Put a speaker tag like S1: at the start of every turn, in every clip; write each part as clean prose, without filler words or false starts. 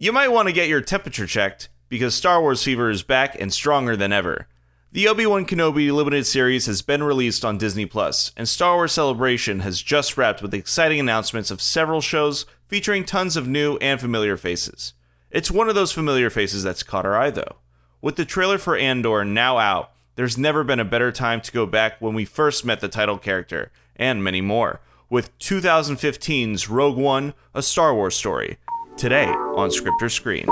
S1: You might want to get your temperature checked, because Star Wars fever is back and stronger than ever. The Obi-Wan Kenobi limited series has been released on Disney+, and Star Wars Celebration has just wrapped with exciting announcements of several shows featuring tons of new and familiar faces. It's one of those familiar faces that's caught our eye, though. With the trailer for Andor now out, there's never been a better time to go back when we first met the title character, and many more, with 2015's Rogue One, A Star Wars Story, today on Script or Screen.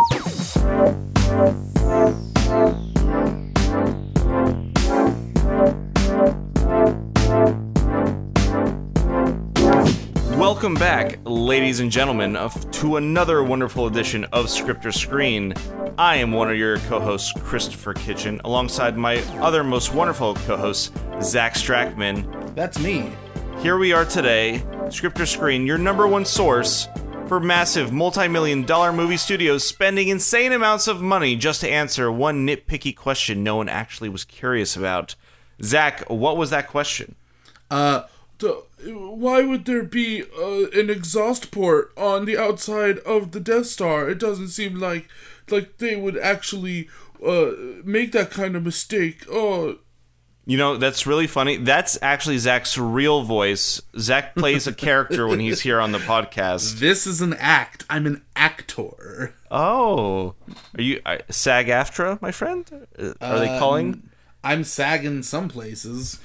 S1: Welcome back, ladies and gentlemen, to another wonderful edition of Script or Screen. I am one of your co-hosts, Christopher Kitchen, alongside my other most wonderful co-host, Zach Strackman.
S2: That's me.
S1: Here we are today, Script or Screen, your number one source for massive multi-million-dollar movie studios spending insane amounts of money just to answer one nitpicky question no one actually was curious about. Zach, what was that question?
S2: Why would there be an exhaust port on the outside of the Death Star? It doesn't seem like they would actually make that kind of mistake. Oh,
S1: you know, that's really funny. That's actually Zach's real voice. Zach plays a character when he's here on the podcast.
S2: This is an act. I'm an actor.
S1: Oh, are you SAG-AFTRA, my friend? Are they calling?
S2: I'm SAG in some places.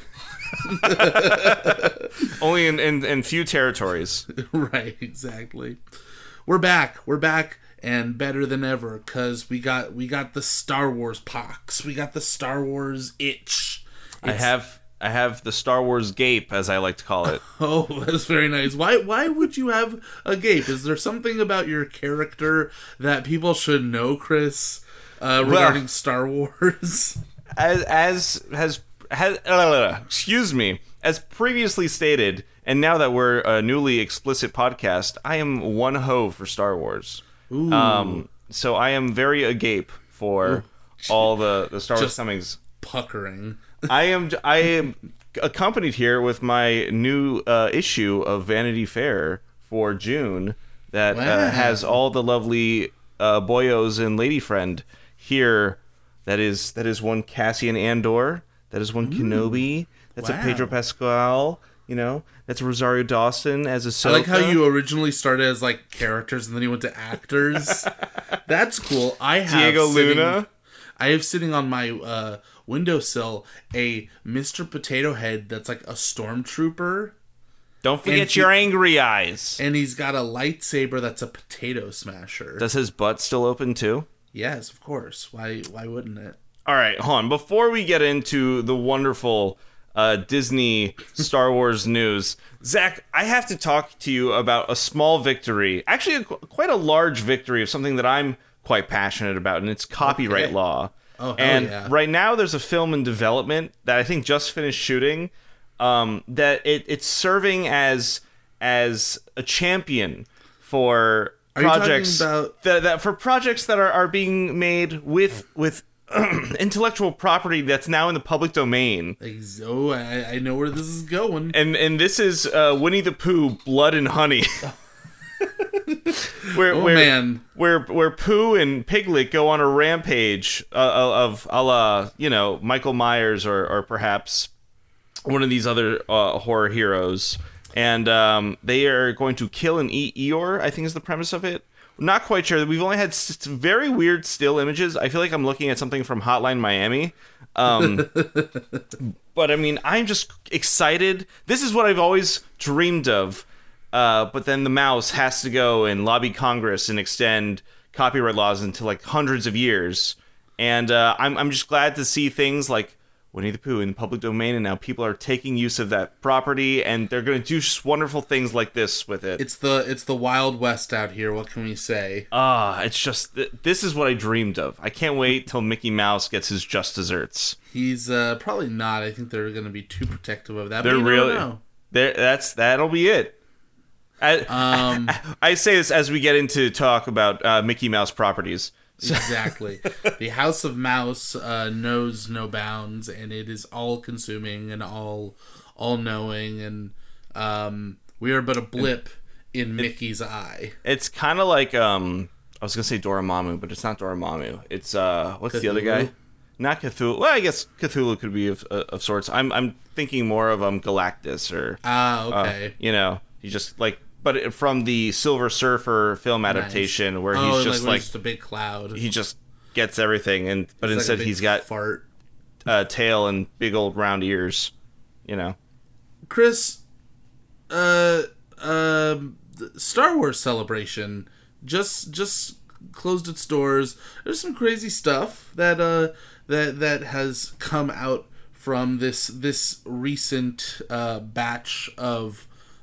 S1: Only in few territories.
S2: Right, exactly. We're back, and better than ever, because we got the Star Wars pox. We got the Star Wars itch.
S1: I have the Star Wars gape, as I like to call it.
S2: Oh, that's very nice. Why would you have a gape? Is there something about your character that people should know, Chris, regarding Star Wars?
S1: Excuse me. As previously stated, and now that we're a newly explicit podcast, I am one hoe for Star Wars.
S2: Ooh.
S1: So I am very agape for all the Star Wars comings.
S2: Puckering.
S1: I am accompanied here with my new issue of Vanity Fair for June that has all the lovely boyos and lady friend here. That is one Cassian Andor. That is one Kenobi. That's a Pedro Pascal. You know, that's Rosario Dawson as Ahsoka.
S2: I like how you originally started as like characters and then you went to actors. That's cool.
S1: Diego Luna.
S2: I have sitting on my windowsill a Mr. Potato Head that's like a stormtrooper.
S1: Don't forget your angry eyes.
S2: And he's got a lightsaber that's a potato smasher.
S1: Does his butt still open too?
S2: Yes, of course. Why wouldn't it?
S1: All right, hold on. Before we get into the wonderful Disney Star Wars news, Zach, I have to talk to you about a small victory. Actually, quite a large victory of something that I'm quite passionate about, and it's copyright law.
S2: Oh, hell
S1: and
S2: yeah.
S1: Right now, there's a film in development that I think just finished shooting. That it's serving as a champion for projects for projects that are being made with intellectual property that's now in the public domain.
S2: Oh, I know where this is going.
S1: And this is Winnie the Pooh, Blood and Honey. where Pooh and Piglet go on a rampage of a la, Michael Myers or perhaps one of these other horror heroes. And they are going to kill and eat Eeyore, I think is the premise of it. Not quite sure. We've only had very weird still images. I feel like I'm looking at something from Hotline Miami. But I mean, I'm just excited. This is what I've always dreamed of. But then the mouse has to go and lobby Congress and extend copyright laws into like hundreds of years. And I'm just glad to see things like Winnie the Pooh in the public domain, and now people are taking use of that property, and they're going to do just wonderful things like this with it.
S2: It's the Wild West out here. What can we say?
S1: It's just this is what I dreamed of. I can't wait till Mickey Mouse gets his just desserts.
S2: He's probably not. I think they're going to be too protective of that.
S1: They're really. That'll be it. I say this as we get into talk about Mickey Mouse properties.
S2: Exactly. The House of Mouse knows no bounds, and it is all-consuming and all-knowing, and we are but a blip in Mickey's eye.
S1: It's kind of like I was gonna say Dormammu, but it's not Dormammu. It's what's
S2: Cthulhu?
S1: the other guy? Not Cthulhu. Well, I guess Cthulhu could be of sorts. I'm thinking more of Galactus or
S2: okay.
S1: He just like, but from the Silver Surfer film adaptation where he's just
S2: when
S1: like
S2: it's just a big cloud.
S1: he just gets everything, but
S2: It's
S1: instead
S2: like a big
S1: he's got
S2: fart.
S1: tail and big old round ears.
S2: Chris, the Star Wars Celebration just closed its doors. There's some crazy stuff that has come out from this recent batch of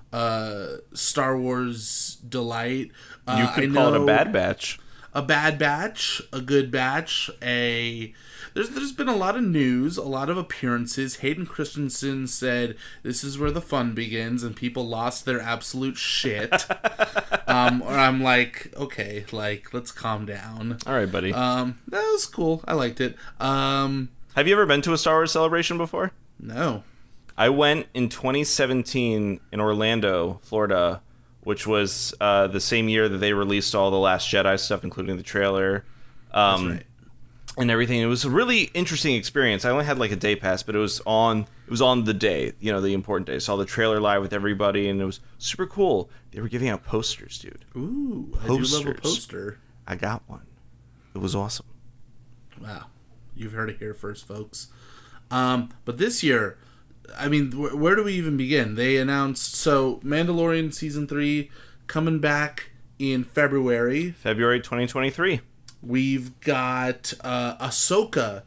S2: Star Wars delight.
S1: You could call it a bad batch.
S2: A bad batch, a good batch, There's been a lot of news, a lot of appearances. Hayden Christensen said, "This is where the fun begins," and people lost their absolute shit. I'm like, okay, like, let's calm down.
S1: All right, buddy.
S2: That was cool. I liked it.
S1: Have you ever been to a Star Wars Celebration before?
S2: No.
S1: I went in 2017 in Orlando, Florida, which was the same year that they released all the Last Jedi stuff, including the trailer.
S2: That's right.
S1: And everything. It was a really interesting experience. I only had like a day pass, but it was on the day, the important day. I saw the trailer live with everybody, and it was super cool. They were giving out posters, dude.
S2: Ooh,
S1: Posters.
S2: I do love a poster.
S1: I got one. It was awesome.
S2: Wow. You've heard it here first, folks. But this year, I mean, where do we even begin? They announced, Mandalorian Season 3 coming back in February.
S1: February 2023.
S2: We've got Ahsoka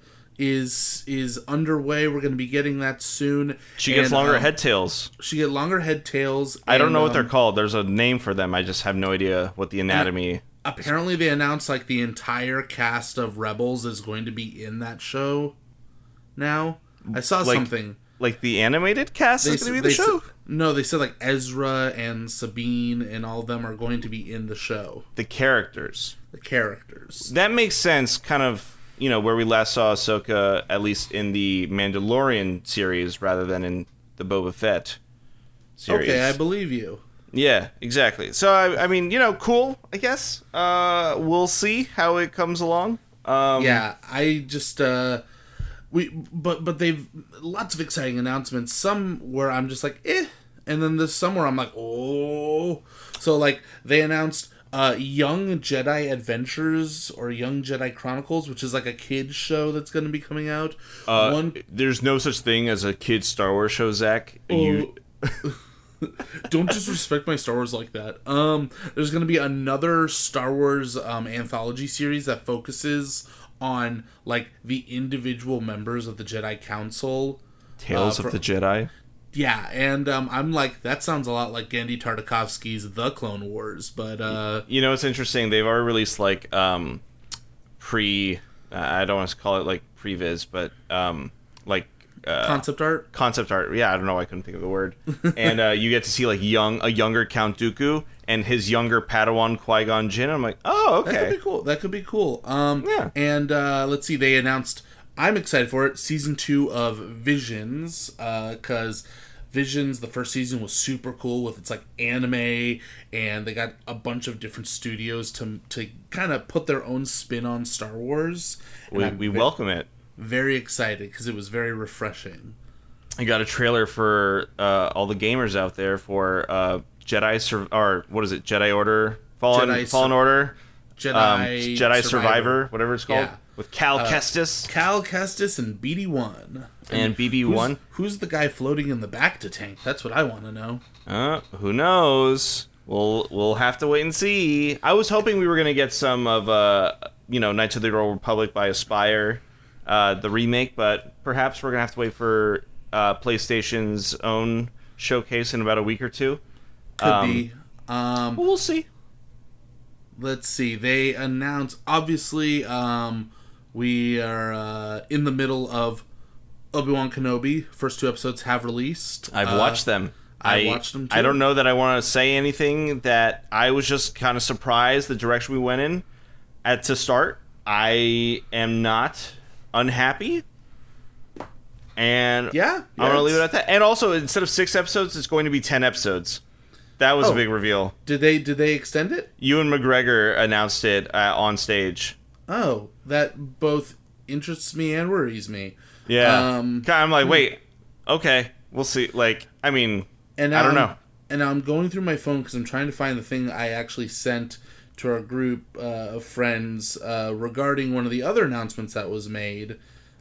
S2: is underway. We're going to be getting that soon.
S1: She gets longer head tails.
S2: She get longer head tails.
S1: I don't know what they're called. There's a name for them. I just have no idea what the anatomy.
S2: Apparently, they announced like the entire cast of Rebels is going to be in that show. Now, I saw something.
S1: Like the animated cast is going to be the show?
S2: No, they said like Ezra and Sabine and all of them are going to be in the show.
S1: The characters.
S2: That
S1: makes sense, kind of, where we last saw Ahsoka, at least in the Mandalorian series, rather than in the Boba Fett series.
S2: Okay, I believe you.
S1: Yeah, exactly. So, I mean, cool, I guess. We'll see how it comes along.
S2: Yeah, I just... But they've lots of exciting announcements. Some where I'm just like, and then there's some where I'm like, oh. So like they announced Young Jedi Adventures or Young Jedi Chronicles, which is like a kids show that's going to be coming out.
S1: There's no such thing as a kids Star Wars show, Zach.
S2: Don't disrespect my Star Wars like that. There's going to be another Star Wars anthology series that focuses on like the individual members of the Jedi Council.
S1: Tales of the Jedi.
S2: Yeah, and I'm like, that sounds a lot like Genndy Tartakovsky's The Clone Wars, but
S1: it's interesting. They've already released like I don't want to call it like previs, but like
S2: concept art.
S1: Concept art. Yeah, I don't know why I couldn't think of the word. And you get to see like a younger Count Dooku and his younger Padawan Qui-Gon Jinn. I'm like, oh, okay.
S2: That could be cool.
S1: Yeah.
S2: And let's see, they announced, I'm excited for it, season 2 of Visions, because Visions, the first season was super cool with its like anime, and they got a bunch of different studios to kind of put their own spin on Star Wars.
S1: We welcome it.
S2: Very excited because it was very refreshing.
S1: I got a trailer for all the gamers out there for Jedi Order, Fallen Order, Jedi Survivor, whatever it's called, with Cal Kestis.
S2: Cal Kestis and BD-1.
S1: And BB-1.
S2: Who's the guy floating in the Bacta tank? That's what I want to know.
S1: Who knows? We'll have to wait and see. I was hoping we were going to get some of Knights of the Old Republic by Aspyr, the remake, but perhaps we're going to have to wait for PlayStation's own showcase in about a week or two.
S2: Could be.
S1: We'll see.
S2: Let's see. They announced, obviously, we are in the middle of Obi-Wan Kenobi. First 2 episodes have released.
S1: I've watched them.
S2: I watched them too.
S1: I don't know that I want to say anything. That I was just kind of surprised the direction we went in to start. I am not unhappy. And
S2: yeah,
S1: I'm going to leave it at that. And also, instead of 6 episodes, it's going to be 10 episodes. That was a
S2: Oh.
S1: big reveal.
S2: Did they extend it?
S1: Ewan McGregor announced it on stage.
S2: Oh, that both interests me and worries me.
S1: Yeah. I'm like,
S2: Hmm.
S1: wait, okay, we'll see. Like, I mean,
S2: And
S1: I
S2: now
S1: don't know.
S2: And now I'm going through my phone because I'm trying to find the thing I actually sent to our group of friends regarding one of the other announcements that was made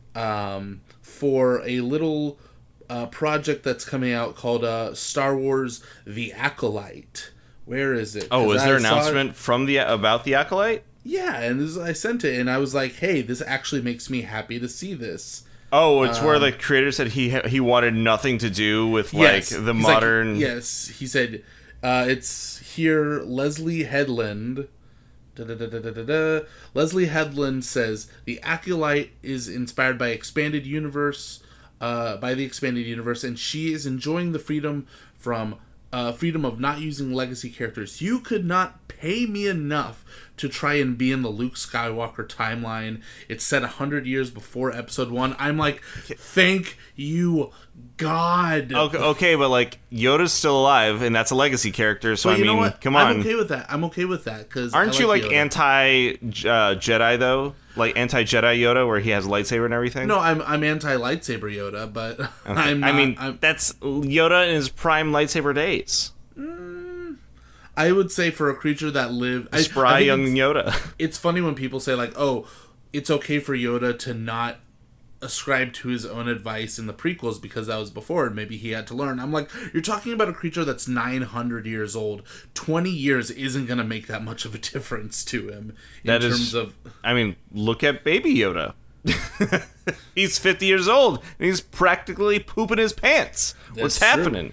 S2: for a little project that's coming out called Star Wars: The Acolyte. Where is it?
S1: Oh,
S2: 'Cause
S1: was there
S2: I
S1: an
S2: saw it-
S1: announcement from about the Acolyte?
S2: Yeah, and I sent it, and I was like, "Hey, this actually makes me happy to see this."
S1: Oh, it's where the creator said he wanted nothing to do with like the
S2: He's
S1: modern.
S2: like, yes, he said it's here. Leslie Headland. Leslie Headland says the Acolyte is inspired by expanded universe, by the expanded universe, and she is enjoying the freedom of not using legacy characters. You could not pay me enough to try and be in the Luke Skywalker timeline. It's set 100 years before Episode 1. I'm like, thank you, God.
S1: Okay, but like Yoda's still alive, and that's a legacy character. So
S2: But
S1: I
S2: you
S1: mean,
S2: know what?
S1: come on.
S2: I'm okay with that. I'm okay with that because
S1: Aren't you like
S2: Yoda.
S1: anti Jedi though? Like anti Jedi Yoda, where he has a lightsaber and everything.
S2: No, I'm anti lightsaber Yoda, but I'm not,
S1: I mean,
S2: I'm,
S1: that's Yoda in his prime lightsaber days.
S2: I would say for a creature that lived,
S1: Spry
S2: think
S1: young
S2: it's-
S1: Yoda.
S2: It's funny when people say like, "Oh, it's okay for Yoda to not ascribe to his own advice in the prequels because that was before and maybe he had to learn." I'm like, you're talking about a creature that's 900 years old. 20 years isn't going to make that much of a difference to him in terms of.
S1: I mean, look at Baby Yoda. He's 50 years old and he's practically pooping his pants. What's
S2: That's true.
S1: happening?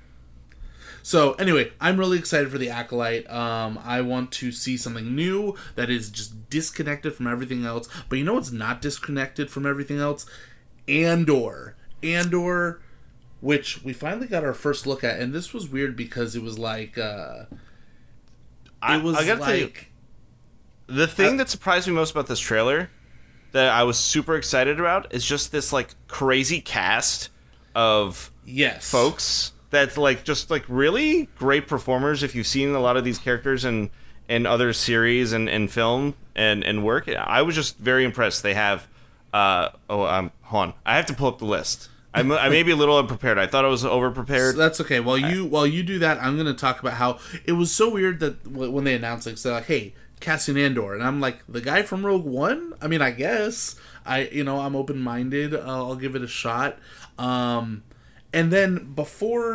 S2: So anyway, I'm really excited for the Acolyte. I want to see something new that is just disconnected from everything else. But you know what's not disconnected from everything else? Andor, which we finally got our first look at, and this was weird because it was like
S1: I gotta tell you, the thing that surprised me most about this trailer that I was super excited about is just this like crazy cast of
S2: yes,
S1: folks that's like just like really great performers. If you've seen a lot of these characters in other series and film and work, I was just very impressed. They have hold on, I have to pull up the list. I may be a little unprepared. I thought I was over prepared.
S2: So that's okay. While you do that, I'm going to talk about how it was so weird that when they announced it, they're like, "Hey, Cassian Andor," and I'm like, "The guy from Rogue One?" I mean, I guess I'm open minded. I'll give it a shot. And then before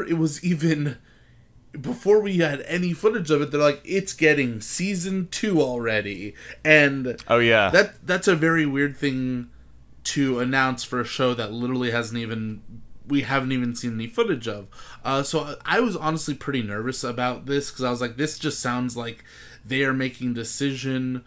S2: we had any footage of it, they're like, "It's getting season 2 already," and
S1: Oh yeah,
S2: that's a very weird thing to announce for a show that literally we haven't even seen any footage of. So I was honestly pretty nervous about this because I was like, this just sounds like they are making a decision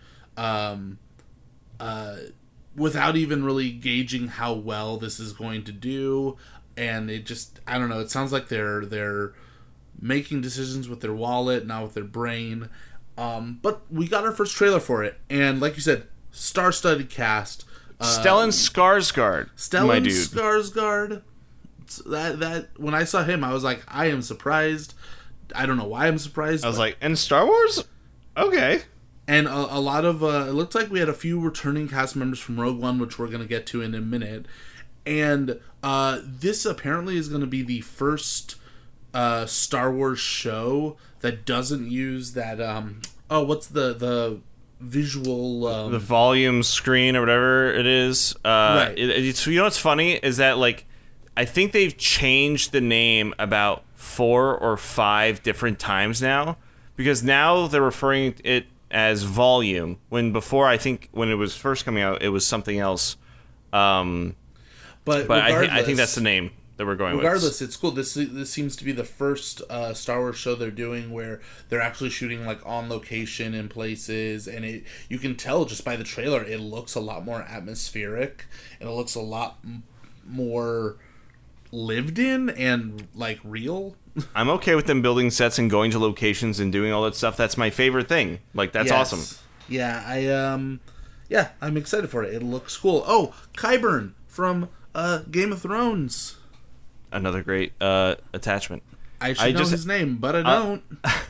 S2: without even really gauging how well this is going to do, and it just, I don't know, it sounds like they're making decisions with their wallet, not with their brain. But we got our first trailer for it, and like you said, star-studded cast.
S1: Stellan Skarsgård, my
S2: Stellan
S1: dude.
S2: Skarsgård. That when I saw him, I was like, I am surprised. I don't know why I'm surprised.
S1: I was like, and Star Wars? Okay.
S2: and a lot of it looked like we had a few returning cast members from Rogue One, which we're going to get to in a minute. And this apparently is going to be the first Star Wars show that doesn't use that. What's the visual?
S1: The volume screen or whatever it is.
S2: Right.
S1: You know what's funny is that like I think they've changed the name about 4 or 5 different times now, because now they're referring it as volume, when before, I think when it was first coming out, it was something else.
S2: but
S1: I think that's the name that we're going
S2: regardless, it's cool. This seems to be the first Star Wars show they're doing where they're actually shooting like on location in places, and you can tell just by the trailer it looks a lot more atmospheric and it looks a lot more lived in and like real.
S1: with. I'm okay with them building sets and going to locations and doing all that stuff. That's my favorite thing. Like, that's
S2: Yes.
S1: awesome.
S2: Yeah, I'm excited for it. It looks cool. Oh, Qyburn from Game of Thrones.
S1: Another great attachment.
S2: I should know his name, but I don't.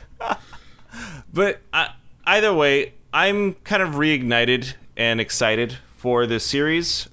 S1: But either way, I'm kind of reignited and excited for this series.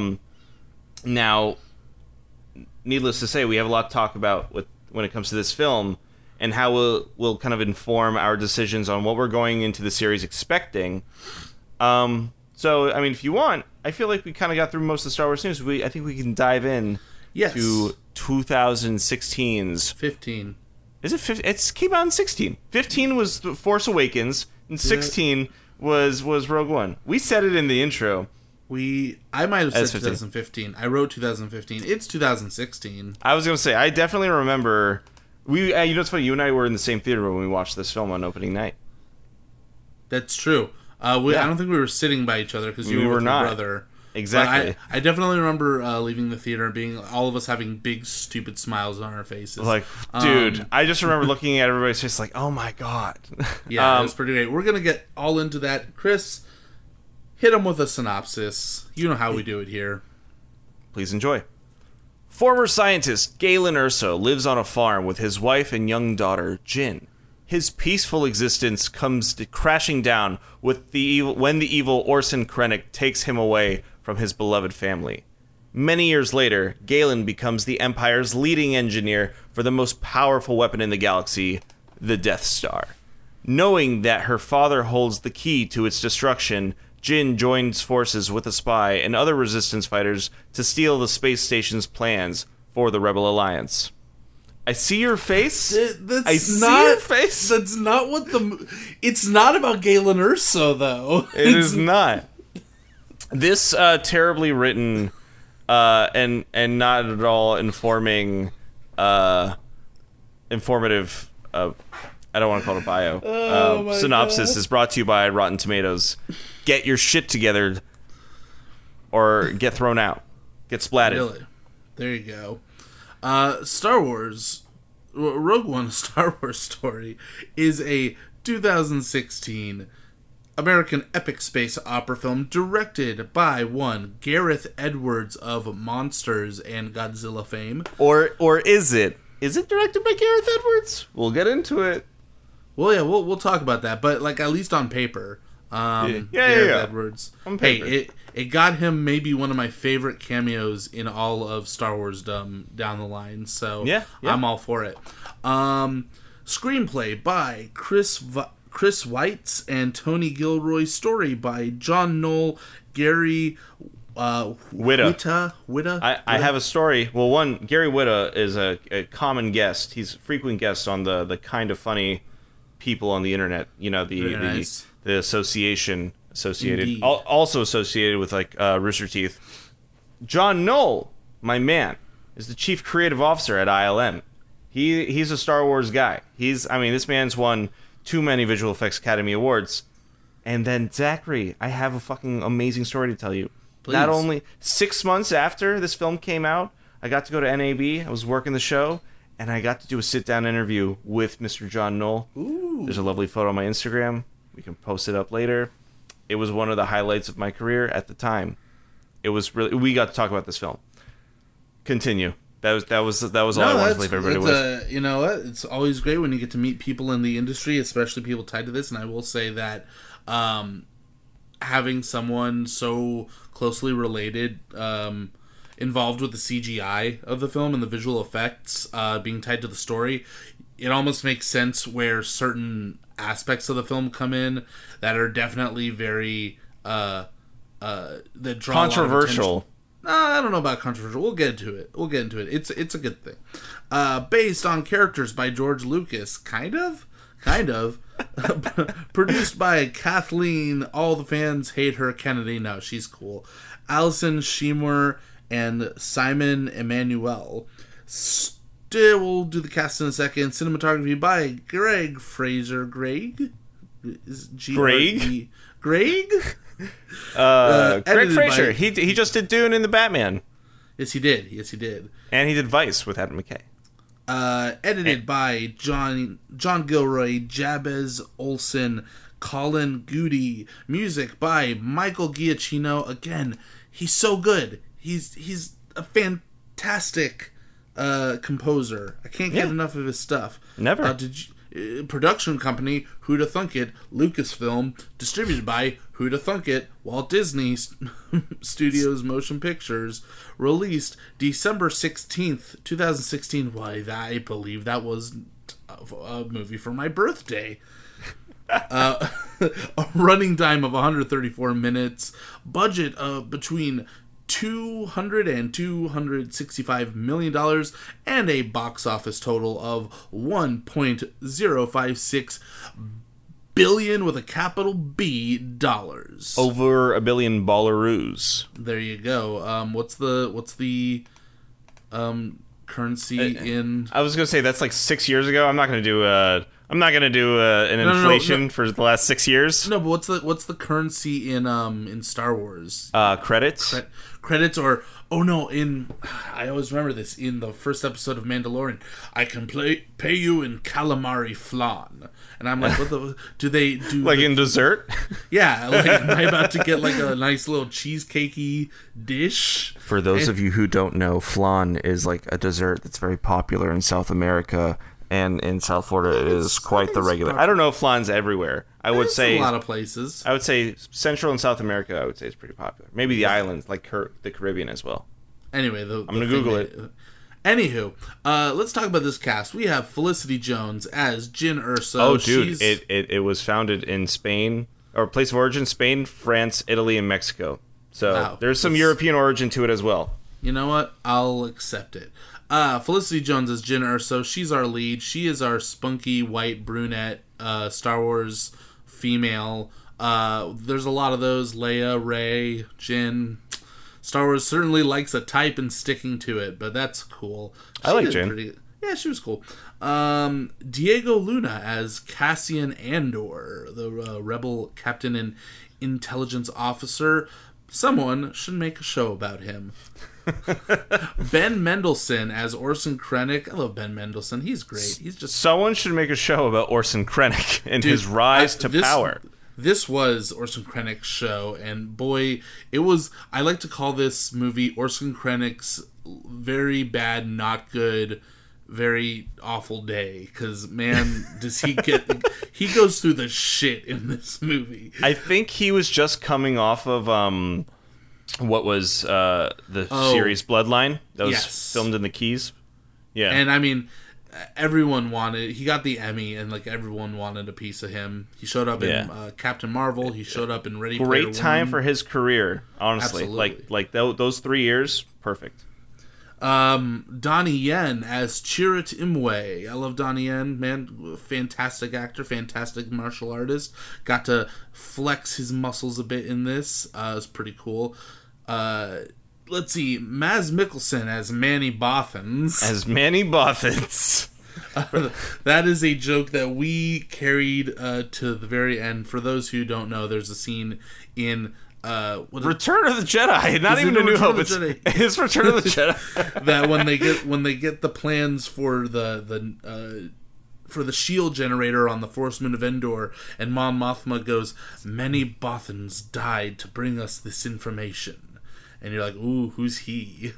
S1: Now, needless to say, we have a lot to talk about when it comes to this film and how we'll kind of inform our decisions on what we're going into the series expecting. So, I mean, if you want, I feel like we kind of got through most of the Star Wars news. I think we can dive in to 2016's...
S2: 15.
S1: Is it 15? It came out in 16. 15 was Force Awakens, and 16 was Rogue One. We said it in the intro.
S2: I might have said 2015. I wrote 2015. It's 2016.
S1: I was going to say, I definitely remember... you know what's funny? You and I were in the same theater when we watched this film on opening night.
S2: That's true. I don't think we were sitting by each other because you were with your brother.
S1: Exactly.
S2: I definitely remember leaving the theater and being all of us having big stupid smiles on our faces.
S1: Like, dude, I just remember looking at everybody's face like, oh my god.
S2: Yeah, it was pretty great. We're gonna get all into that. Chris, hit him with a synopsis. You know how we do it here.
S1: Please enjoy. Former scientist Galen Erso lives on a farm with his wife and young daughter, Jyn. His peaceful existence comes crashing down when the evil Orson Krennic takes him away from his beloved family. Many years later, Galen becomes the Empire's leading engineer for the most powerful weapon in the galaxy, the Death Star. Knowing that her father holds the key to its destruction, Jyn joins forces with a spy and other resistance fighters to steal the space station's plans for the Rebel Alliance. I see your face.
S2: That's not what it's not about Galen Erso, though.
S1: It is not. This terribly written and not at all informative. I don't want to call it a bio. Synopsis is brought to you by Rotten Tomatoes. Get your shit together, or get thrown out. Get splatted.
S2: Really? There you go. Star Wars, Rogue One, Star Wars story is a 2016 American epic space opera film directed by one Gareth Edwards of Monsters and Godzilla fame.
S1: Or is it? Is it directed by Gareth Edwards? We'll get into it.
S2: Well, yeah, we'll talk about that, but like at least on paper, Gareth Edwards.
S1: On paper.
S2: Hey, it got him maybe one of my favorite cameos in all of Star Wars down the line. So yeah. I'm all for it. Screenplay by Chris Weitz and Tony Gilroy. Story by John Knoll, Gary
S1: Whitta. I have a story. Well, one, Gary Whitta is a common guest. He's a frequent guest on the kind of funny people on the internet. You know, the associated, Indeed. Also associated with like Rooster Teeth. John Knoll, my man, is the chief creative officer at ILM. He's a Star Wars guy. This man's won too many Visual Effects Academy Awards. And then Zachary, I have a fucking amazing story to tell you. Please. Not only 6 months after this film came out, I got to go to NAB. I was working the show, and I got to do a sit-down interview with Mr. John Knoll.
S2: Ooh.
S1: There's a lovely photo on my Instagram. We can post it up later. It was one of the highlights of my career at the time. It was really. We got to talk about this film. Continue. That was all I wanted to leave everybody with.
S2: You know what? It's always great when you get to meet people in the industry, especially people tied to this. And I will say that having someone so closely related, involved with the CGI of the film and the visual effects, being tied to the story, it almost makes sense where certain aspects of the film come in that are definitely very that draw
S1: controversial.
S2: I don't know about controversial. We'll get into it. It's a good thing. Based on characters by George Lucas, kind of. Produced by Kathleen. All the fans hate her. Kennedy. No, she's cool. Alison Seymour and Simon Emmanuel. We'll do the cast in a second. Cinematography by Greg Fraser. Greg?
S1: Greg?
S2: Greg
S1: Fraser. He just did Dune in the Batman.
S2: Yes, he did.
S1: And he did Vice with Adam McKay.
S2: Edited by John Gilroy, Jabez Olson, Colin Goody. Music by Michael Giacchino. Again, he's so good. He's a fantastic composer. I can't get enough of his stuff.
S1: Never.
S2: Production company, Who'da Thunk It, Lucasfilm, distributed by Who'da Thunk It, Walt Disney Studios Motion Pictures, released December 16th, 2016. Why, I believe that was a movie for my birthday. A running time of 134 minutes, budget of between $200 and $265 million, and a box office total of $1.056 billion with a capital B dollars.
S1: Over $1 billion ballaroos.
S2: There you go. What's the currency in?
S1: I was gonna say that's like 6 years ago. I'm not gonna do an inflation for the last 6 years.
S2: No, but what's the currency in Star Wars?
S1: Credits.
S2: Credits or I always remember this in the first episode of Mandalorian. I can pay you in calamari flan, and I'm like, what the do they do?
S1: Like in dessert?
S2: Yeah, like am I about to get like a nice little cheesecakey dish?
S1: For those of you who don't know, flan is like a dessert that's very popular in South America. And in South Florida, it is quite the regular. I don't know if flan's everywhere. I would say
S2: a lot of places.
S1: I would say Central and South America. I would say it's pretty popular. Maybe the islands, like the Caribbean as well.
S2: Anyway, I'm
S1: gonna Google it.
S2: Anywho, let's talk about this cast. We have Felicity Jones as Jyn Erso.
S1: Oh, dude, it was founded in Spain, or place of origin: Spain, France, Italy, and Mexico. So there's some European origin to it as well.
S2: You know what? I'll accept it. Felicity Jones as Jyn Erso. She's our lead. She is our spunky white brunette Star Wars female. There's a lot of those. Leia, Rey, Jyn. Star Wars certainly likes a type and sticking to it, but that's cool.
S1: I like Jyn.
S2: Yeah, she was cool. Diego Luna as Cassian Andor, the rebel captain and intelligence officer. Someone should make a show about him. Ben Mendelsohn as Orson Krennic. I love Ben Mendelsohn. He's great. He's just
S1: someone should make a show about Orson Krennic and his rise to power.
S2: This was Orson Krennic's show, and boy, it was. I like to call this movie Orson Krennic's very bad, not good, very awful day. Because man, does he get? He goes through the shit in this movie.
S1: I think he was just coming off of what was the series Bloodline that was filmed in the Keys. Yeah,
S2: and I mean, everyone wanted. He got the Emmy, and like everyone wanted a piece of him. He showed up in Captain Marvel. He showed up in Ready Player One.
S1: Great time for his career, honestly.
S2: Absolutely.
S1: Like those 3 years, perfect.
S2: Donnie Yen as Chirrut Imwe. I love Donnie Yen, man. Fantastic actor, fantastic martial artist. Got to flex his muscles a bit in this. It was pretty cool. Let's see, Mads Mikkelsen as Manny Bothans. That is a joke that we carried to the very end. For those who don't know, there's a scene in
S1: Return of the Jedi, not even A New Hope. It's Return of the Jedi.
S2: That when they get the plans for the shield generator on the Force Moon of Endor, and Mon Mothma goes, "Many Bothans died to bring us this information," and you're like, "Ooh, who's he?"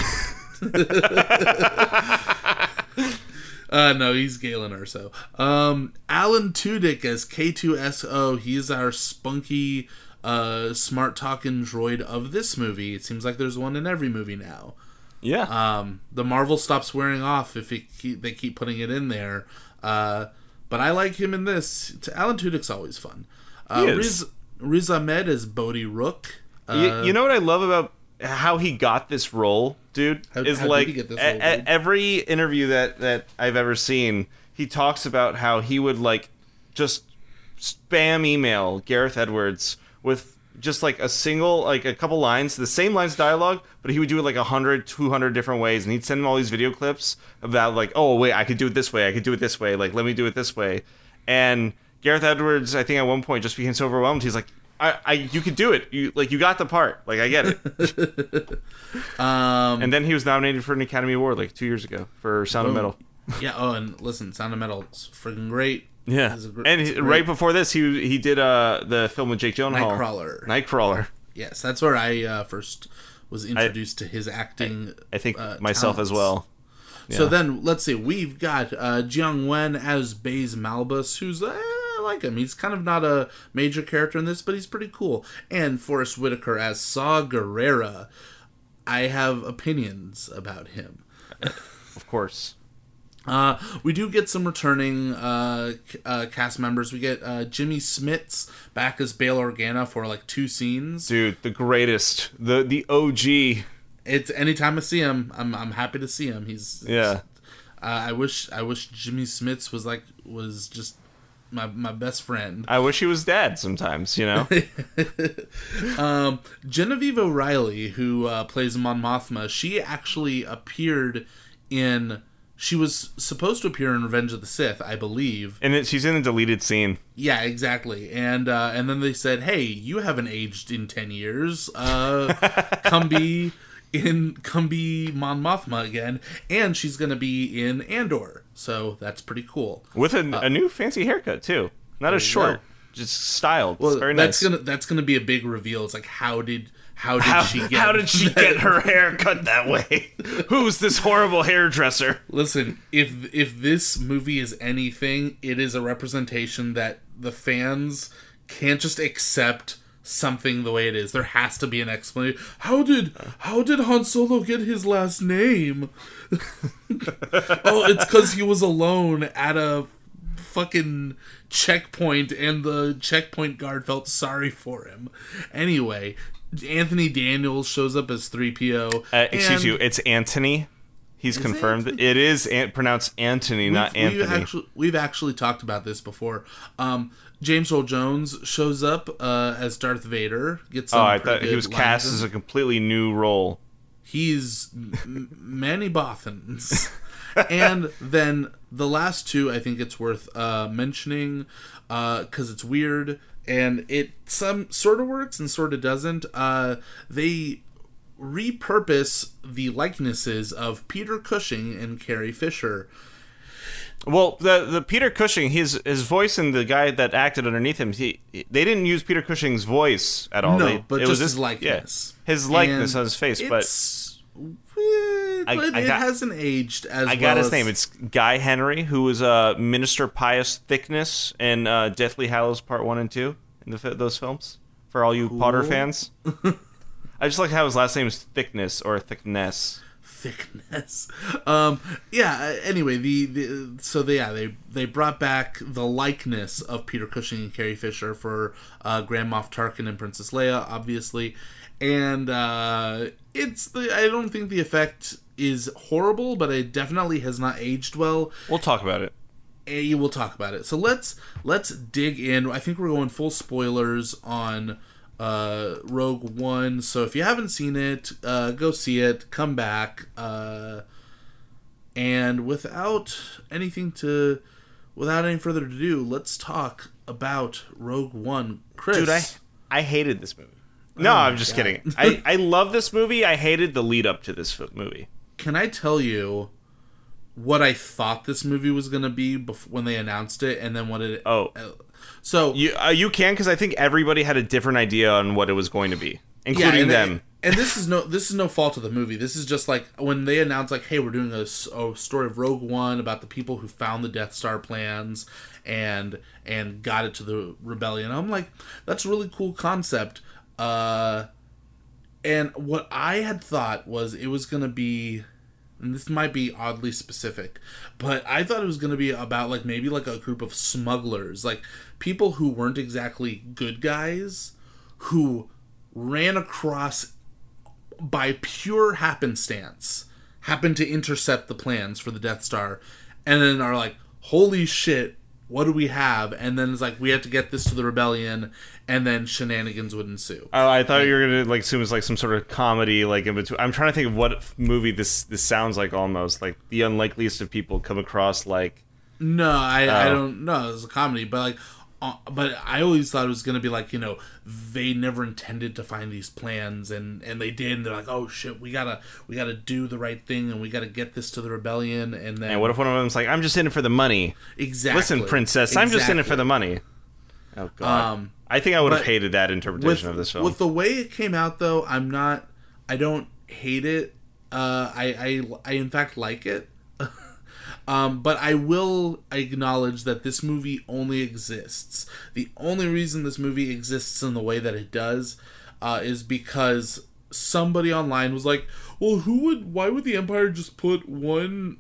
S2: No, he's Galen Erso. Alan Tudyk as K2SO. He's our spunky, smart talking droid of this movie. It seems like there's one in every movie now.
S1: Yeah.
S2: The Marvel stops wearing off if they keep putting it in there. But I like him in this. Alan Tudyk's always fun. Riz Ahmed as Bodhi Rook.
S1: You know what I love about how he got this role, dude?
S2: How did he get this role, dude?
S1: Every interview that I've ever seen, he talks about how he would like just spam email Gareth Edwards with just like a couple lines, the same lines dialogue, but he would do it like 100, 200 different ways, and he'd send him all these video clips about like, oh wait, I could do it this way, like let me do it this way. And Gareth Edwards, I think at one point just became so overwhelmed, he's like, you could do it. You got the part. Like, I get it. And then he was nominated for an Academy Award like 2 years ago for Sound of Metal.
S2: Yeah. Oh, and listen, Sound of Metal is freaking great.
S1: Yeah. Right before this, he did the film with Jake Gyllenhaal, Nightcrawler.
S2: Yes, that's where I first was introduced to his acting.
S1: I think myself
S2: talents.
S1: as well.
S2: So then, let's see. We've got Jiang Wen as Baze Malbus, who's I like him. He's kind of not a major character in this, but he's pretty cool. And Forrest Whitaker as Saw Gerrera. I have opinions about him.
S1: Of course.
S2: We do get some returning cast members. We get Jimmy Smits back as Bail Organa for like 2 scenes.
S1: Dude, the greatest, the OG.
S2: It's anytime I see him, I'm happy to see him. He's I wish Jimmy Smits was just my best friend.
S1: I wish he was dad sometimes, you know.
S2: Genevieve O'Reilly, who plays Mon Mothma, she actually appeared in. She was supposed to appear in Revenge of the Sith, I believe.
S1: And she's in a deleted scene.
S2: Yeah, exactly. And then they said, "Hey, you haven't aged in 10 years. Come be Mon Mothma again." And she's going to be in Andor. So that's pretty cool.
S1: With a new fancy haircut too. Not as short, just styled.
S2: Well,
S1: it's very nice.
S2: That's gonna be a big reveal. It's like how did she
S1: get her hair cut that way? Who's this horrible hairdresser?
S2: Listen, if this movie is anything, it is a representation that the fans can't just accept something the way it is. There has to be an explanation. How did Han Solo get his last name? Oh, it's because he was alone at a fucking checkpoint and the checkpoint guard felt sorry for him. Anyway, Anthony Daniels shows up as 3PO.
S1: Excuse you, it's Anthony. He's confirmed that it is pronounced Anthony, not Anthony.
S2: We've actually talked about this before. James Earl Jones shows up as Darth Vader.
S1: I thought he was cast as a completely new role.
S2: He's Manny Bothans. And then the last 2, I think it's worth mentioning because it's weird and it some sort of works and sort of doesn't. They repurpose the likenesses of Peter Cushing and Carrie Fisher.
S1: Well, the Peter Cushing, his voice and the guy that acted underneath him, they didn't use Peter Cushing's voice at all.
S2: No, but just his likeness.
S1: Yeah, his likeness on his face, but
S2: it hasn't aged as well.
S1: I got his name. It's Guy Henry, who was Minister Pius Thickness in Deathly Hallows Part 1 and 2 in those films. For all you Potter fans, I just like how his last name is Thickness or Thickness.
S2: Anyway, they brought back the likeness of Peter Cushing and Carrie Fisher for Grand Moff Tarkin and Princess Leia, obviously, and I don't think the effect is horrible, but it definitely has not aged well.
S1: We'll talk about it.
S2: We'll talk about it. So let's dig in. I think we're going full spoilers on Rogue One, so if you haven't seen it, go see it, come back, and without any further to do, let's talk about Rogue One. Chris.
S1: Dude, I hated this movie. No, I'm just kidding. I love this movie. I hated the lead up to this movie.
S2: Can I tell you what I thought this movie was going to be when they announced it, and then what it... So
S1: you can, because I think everybody had a different idea on what it was going to be, including them.
S2: And this is no fault of the movie. This is just like when they announced, like, hey, we're doing a story of Rogue One about the people who found the Death Star plans and got it to the rebellion. I'm like, that's a really cool concept. And what I had thought was it was going to be, and this might be oddly specific, but I thought it was going to be about like maybe like a group of smugglers, like people who weren't exactly good guys, who ran across by pure happenstance, happened to intercept the plans for the Death Star, and then are like, holy shit, what do we have? And then it's like, we have to get this to the rebellion, and then shenanigans would ensue.
S1: Oh, I thought you were gonna like assume it's like some sort of comedy, like in between. I'm trying to think of what movie this sounds like. Almost like The Unlikeliest of People come across like.
S2: No, I don't know. It's a comedy, but like, but I always thought it was gonna be like, you know, they never intended to find these plans, and they did. And they're like, oh shit, we gotta do the right thing, and we gotta get this to the rebellion. And then,
S1: and what if one of them's like, I'm just in it for the money?
S2: Exactly.
S1: Listen, princess, I'm just in it for the money. Oh god. I think I would have hated that interpretation of this film.
S2: With the way it came out, though, I don't hate it. I in fact like it. But I will acknowledge that this movie only exists. The only reason this movie exists in the way that it does is because somebody online was like, well, why would the Empire just put one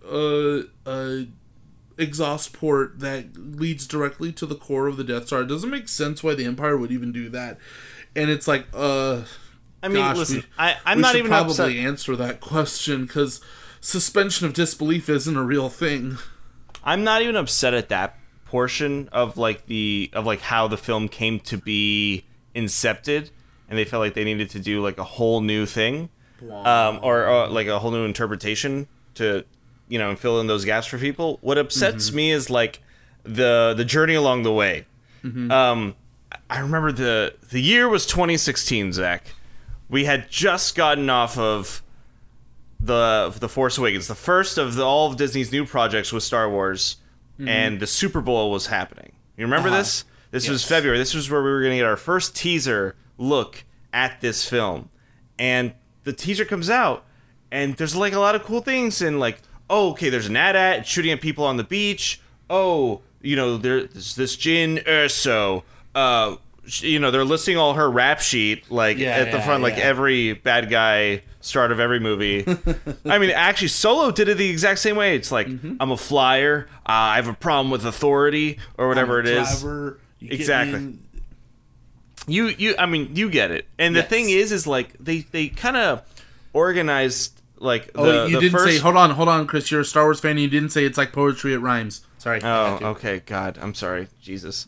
S2: exhaust port that leads directly to the core of the Death Star? It doesn't make sense why the Empire would even do that. And it's like, I mean,
S1: gosh, listen, I'm not even
S2: probably
S1: upset.
S2: Answer that question, because suspension of disbelief isn't a real thing.
S1: I'm not even upset at that portion of how the film came to be incepted, and they felt like they needed to do like a whole new thing, or like a whole new interpretation to, and fill in those gaps for people. What upsets me is like the journey along the way. I remember the year was 2016, Zach. We had just gotten off of the Force Awakens, the first of all of Disney's new projects with Star Wars, and the Super Bowl was happening. You remember this? This was February. This was where we were going to get our first teaser look at this film. And the teaser comes out, and there's like a lot of cool things, and like, oh, okay, there's an AT-AT shooting at people on the beach. Oh, there's this Jyn Erso. They're listing all her rap sheet at the front, like every bad guy start of every movie. I mean, actually, Solo did it the exact same way. It's like, I'm a flyer. I have a problem with authority, or whatever it is. Exactly. You get it. And the thing is like they kind of organized like
S2: you didn't say. Hold on, Chris. You're a Star Wars fan. And you didn't say it's like poetry. It rhymes. Sorry.
S1: Oh, okay. God, I'm sorry. Jesus.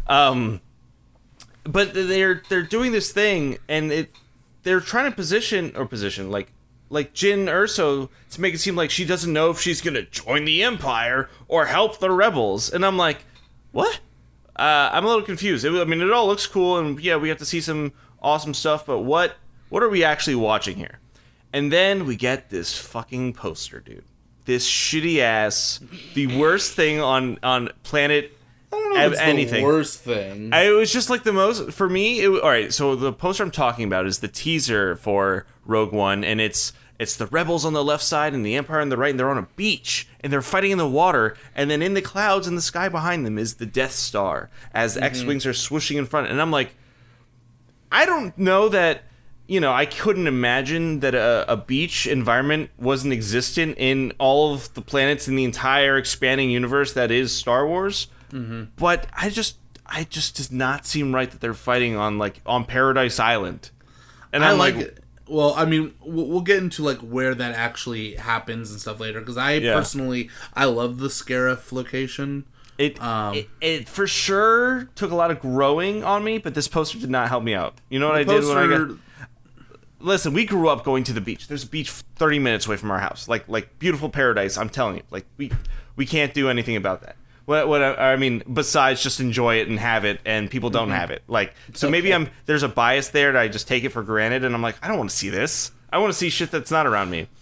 S1: But they're doing this thing, and they're trying to position like Jyn Erso to make it seem like she doesn't know if she's gonna join the Empire or help the rebels, and I'm like, what? I'm a little confused. It all looks cool, and yeah, we have to see some awesome stuff, but what are we actually watching here? And then we get this fucking poster, dude. This shitty ass, the worst thing on planet.
S2: I don't know if it's anything. The worst thing.
S1: It was just like the most for me. All right, so the poster I'm talking about is the teaser for Rogue One, and it's the rebels on the left side and the Empire on the right, and they're on a beach and they're fighting in the water, and then in the clouds in the sky behind them is the Death Star as X-wings are swooshing in front, and I'm like, I don't know that. I couldn't imagine that a beach environment wasn't existent in all of the planets in the entire expanding universe that is Star Wars. But I just does not seem right that they're fighting on Paradise Island. And I'm like
S2: it. Well, I mean, we'll get into like where that actually happens and stuff later, because personally I love the Scarif location.
S1: It for sure took a lot of growing on me, but this poster did not help me out. You know what I did when I got... Listen, we grew up going to the beach. There's a beach 30 minutes away from our house. Like beautiful paradise, I'm telling you. Like we can't do anything about that. What I mean, besides just enjoy it and have it, and people don't have it. So maybe there's a bias there that I just take it for granted, and I'm like, I don't want to see this. I want to see shit that's not around me.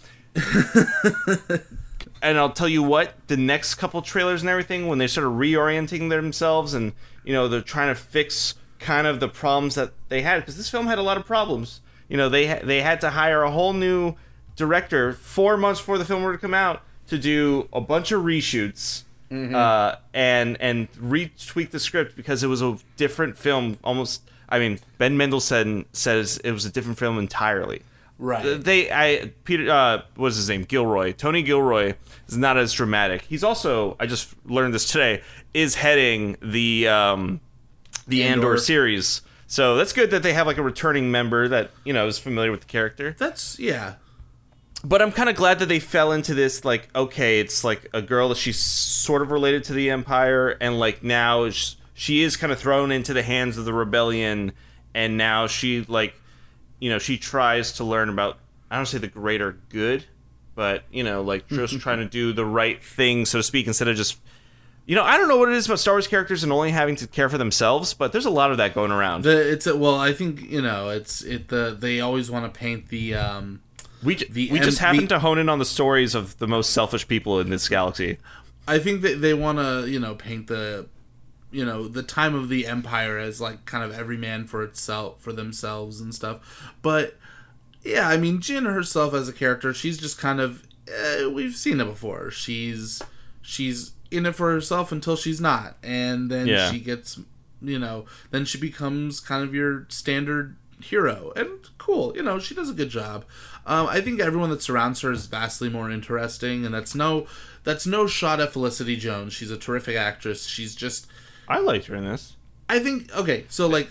S1: And I'll tell you what, the next couple trailers and everything, when they started reorienting themselves and, they're trying to fix kind of the problems that they had, because this film had a lot of problems. They had to hire a whole new director 4 months before the film were to come out to do a bunch of reshoots and retweak the script because it was a different film. Almost, Ben Mendelsohn says it was a different film entirely. Right. What's his name? Tony Gilroy is not as dramatic. He's also, I just learned this today, is heading the Andor series. So that's good that they have like a returning member that, is familiar with the character. But I'm kind of glad that they fell into this, like, okay, it's like a girl that she's sort of related to the Empire, and like now she is kind of thrown into the hands of the rebellion, and now she she tries to learn about, I don't say the greater good, but, just trying to do the right thing, so to speak, instead of just... I don't know what it is about Star Wars characters and only having to care for themselves, but there's a lot of that going around.
S2: I think they always want to paint the.
S1: We just happen to hone in on the stories of the most selfish people in this galaxy.
S2: I think that they want to paint the time of the Empire as like kind of every man for themselves and stuff. But yeah, Jyn herself as a character, she's just kind of we've seen it before. She's she's in it for herself until she's not, and then she gets, then she becomes kind of your standard hero, and cool, she does a good job. I think everyone that surrounds her is vastly more interesting, and that's no shot at Felicity Jones. She's a terrific actress. She's just,
S1: I liked her in this.
S2: I think, okay, so go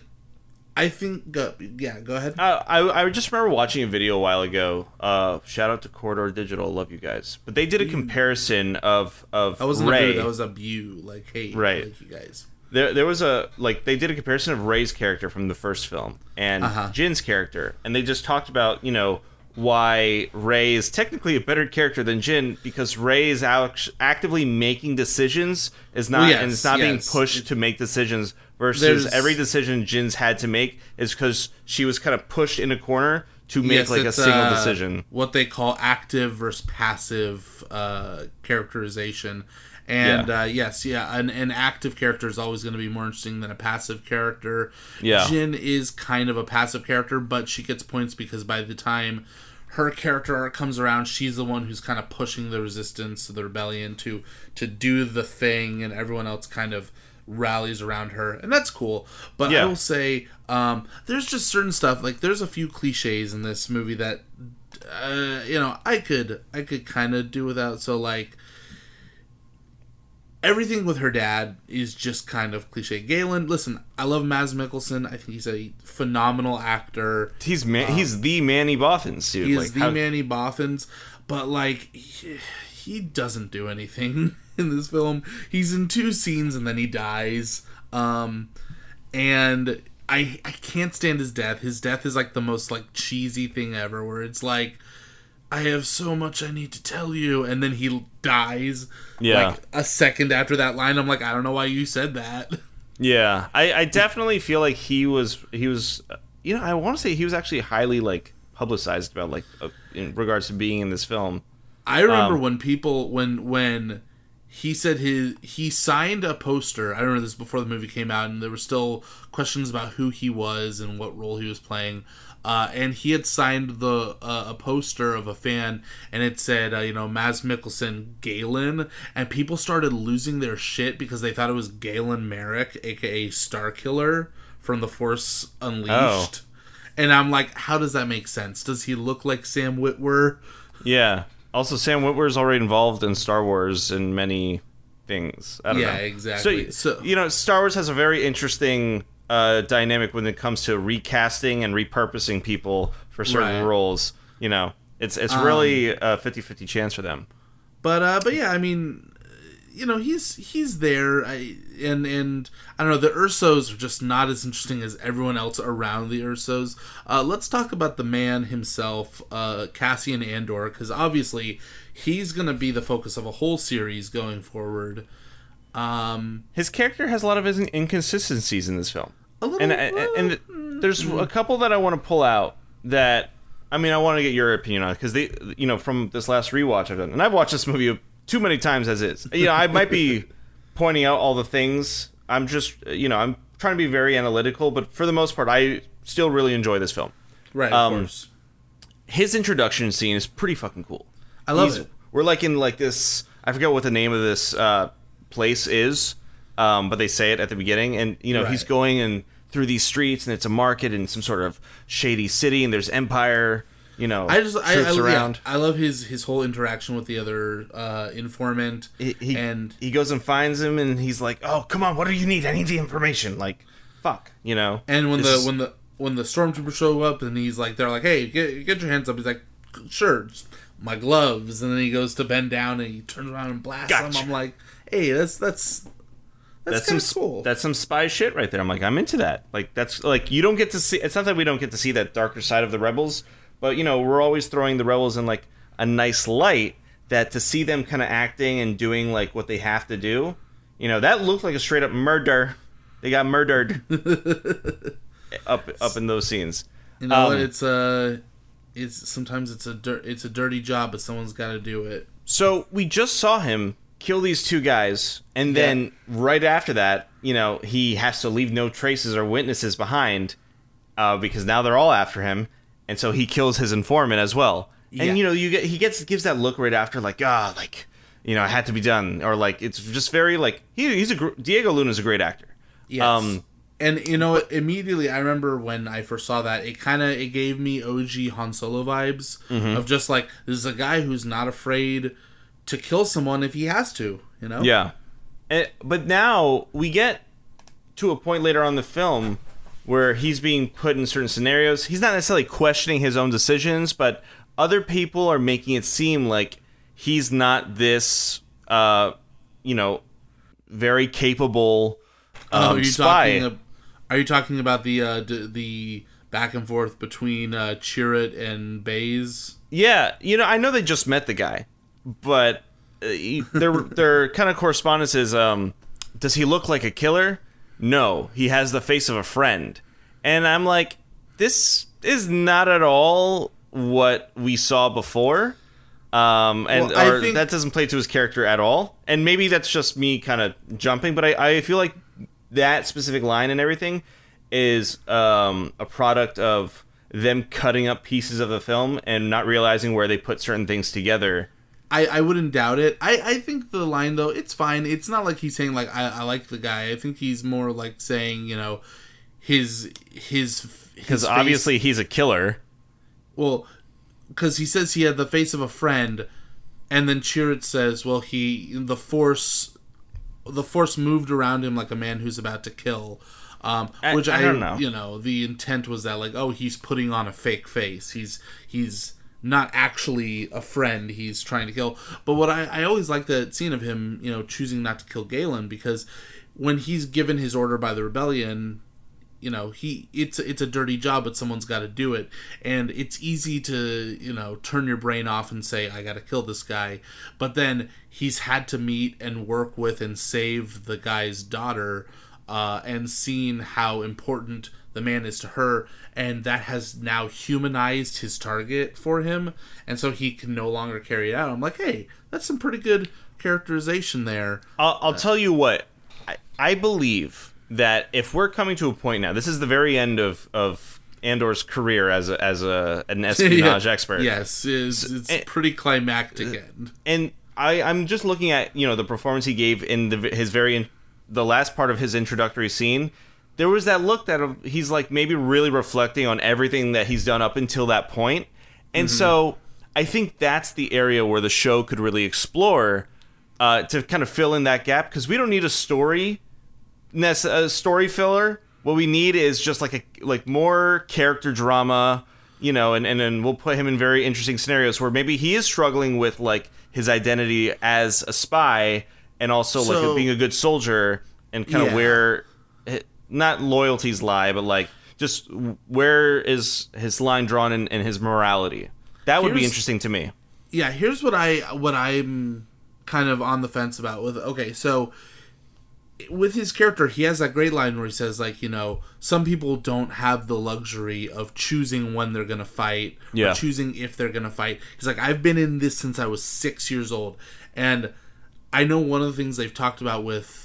S2: ahead.
S1: I just remember watching a video a while ago. Shout out to Corridor Digital, love you guys. But they did a comparison of
S2: that wasn't
S1: Rey.
S2: a boo, that was a view, like, hey,
S1: right.
S2: I like you guys.
S1: There was they did a comparison of Rey's character from the first film and Jin's character, and they just talked about, why Rey is technically a better character than Jin, because Rey is actively making decisions, and it's not being pushed to make decisions, versus every decision Jin's had to make is because she was kind of pushed in a corner to make a single decision.
S2: What they call active versus passive characterization. And an active character is always going to be more interesting than a passive character.
S1: Yeah.
S2: Jin is kind of a passive character, but she gets points because by the time her character arc comes around, she's the one who's kind of pushing the resistance, the rebellion to do the thing, and everyone else kind of rallies around her, and that's cool. But I will say, there's just certain stuff, like there's a few cliches in this movie that I could kind of do without. So like, everything with her dad is just kind of cliche. Galen, listen, I love Mads Mikkelsen. I think he's a phenomenal actor.
S1: He's the Manny Bothans, dude.
S2: He's Manny Bothans, but like, he doesn't do anything in this film. He's in 2 scenes and then he dies. And I can't stand his death. His death is like the most like cheesy thing ever, where it's like, I have so much I need to tell you, and then he dies.
S1: Yeah.
S2: Like a second after that line, I'm like, I don't know why you said that.
S1: Yeah, I definitely feel like he was I want to say he was actually highly like publicized about like in regards to being in this film.
S2: I remember when he said he signed a poster. I remember this before the movie came out, and there were still questions about who he was and what role he was playing. And he had signed a poster of a fan, and it said, Mads Mikkelsen, Galen, and people started losing their shit because they thought it was Galen Merrick, aka Starkiller from The Force Unleashed. Oh. And I'm like, how does that make sense? Does he look like Sam Witwer?
S1: Yeah. Also, Sam Witwer is already involved in Star Wars in many things. I don't know.
S2: Exactly.
S1: So, Star Wars has a very interesting dynamic when it comes to recasting and repurposing people for certain roles. It's really a 50-50 chance for them. But
S2: yeah, I mean, he's there, and I don't know, the Ursos are just not as interesting as everyone else around the Ursos. Let's talk about the man himself, Cassian Andor, because obviously he's going to be the focus of a whole series going forward.
S1: His character has a lot of inconsistencies in this film. And there's a couple that I want to pull out that, I mean, I want to get your opinion on, because from this last rewatch I've done, and I've watched this movie too many times as is. I might be pointing out all the things. I'm just, I'm trying to be very analytical, but for the most part, I still really enjoy this film.
S2: Right, of course.
S1: His introduction scene is pretty fucking cool.
S2: I love it.
S1: We're like in like this, I forget what the name of this place is, but they say it at the beginning, and he's going and through these streets, and it's a market in some sort of shady city, and there's Empire, troops around.
S2: I love his whole interaction with the other informant.
S1: He goes and finds him, and he's like, "Oh, come on, what do you need? I need the information." Like, fuck, And
S2: when the stormtroopers show up, and he's like, they're like, "Hey, get your hands up." He's like, "Sure, my gloves." And then he goes to bend down, and he turns around and blasts him. I'm like, "Hey, that's kind of cool.
S1: That's some spy shit right there." I'm like, I'm into that. Like, that's like, you don't get to see. It's not that we don't get to see that darker side of the rebels, but we're always throwing the rebels in like a nice light. That to see them kind of acting and doing like what they have to do, that looked like a straight up murder. They got murdered up in those scenes.
S2: It's sometimes it's a dirty job, but someone's got to do it.
S1: So we just saw him kill these 2 guys, and then right after that, he has to leave no traces or witnesses behind, because now they're all after him, and so he kills his informant as well. Yeah. And he gives that look right after, like, it had to be done, or like it's just very like Diego Luna's a great actor.
S2: Yes. And immediately I remember when I first saw that, it gave me OG Han Solo vibes of just like, this is a guy who's not afraid to kill someone if he has to,
S1: Yeah. But now we get to a point later on in the film where he's being put in certain scenarios. He's not necessarily questioning his own decisions, but other people are making it seem like he's not this, very capable spy.
S2: Are you talking about the back and forth between Chirrut and Baze?
S1: Yeah, I know they just met the guy, but their kind of correspondence is, does he look like a killer? No, he has the face of a friend. And I'm like, this is not at all what we saw before. That doesn't play to his character at all. And maybe that's just me kind of jumping, but I feel like that specific line and everything is a product of them cutting up pieces of the film and not realizing where they put certain things together.
S2: I wouldn't doubt it. I think the line, though, it's fine. It's not like he's saying, like, I like the guy. I think he's more like saying, his
S1: because obviously he's a killer.
S2: Well, because he says he had the face of a friend, and then Chirrut says, well, the force moved around him like a man who's about to kill. Which I don't know. The intent was that, like, oh, he's putting on a fake face. He's not actually a friend. He's trying to kill. But what I always like the scene of him, choosing not to kill Galen, because when he's given his order by the rebellion, it's a dirty job, but someone's got to do it, and it's easy to turn your brain off and say, I got to kill this guy. But then he's had to meet and work with and save the guy's daughter, and seen how important the man is to her, and that has now humanized his target for him, and so he can no longer carry it out. I'm like, hey, that's some pretty good characterization there.
S1: I'll tell you what, I believe that if we're coming to a point now, this is the very end of Andor's career as an espionage expert.
S2: Yes, it's pretty climactic end.
S1: And I'm just looking at the performance he gave in the last part of his introductory scene. There was that look that he's like maybe really reflecting on everything that he's done up until that point. And so I think that's the area where the show could really explore to kind of fill in that gap, because we don't need a story filler. What we need is just like more character drama, and then we'll put him in very interesting scenarios where maybe he is struggling with like his identity as a spy and also like being a good soldier, and kind of where not loyalties lie, but like just where is his line drawn in his morality. That would be interesting to me.
S2: Yeah, here's what I'm kind of on the fence about with. Okay, so with his character, he has that great line where he says, like, some people don't have the luxury of choosing when they're going to fight, or choosing if they're going to fight. He's like, I've been in this since I was 6 years old. And I know one of the things they've talked about with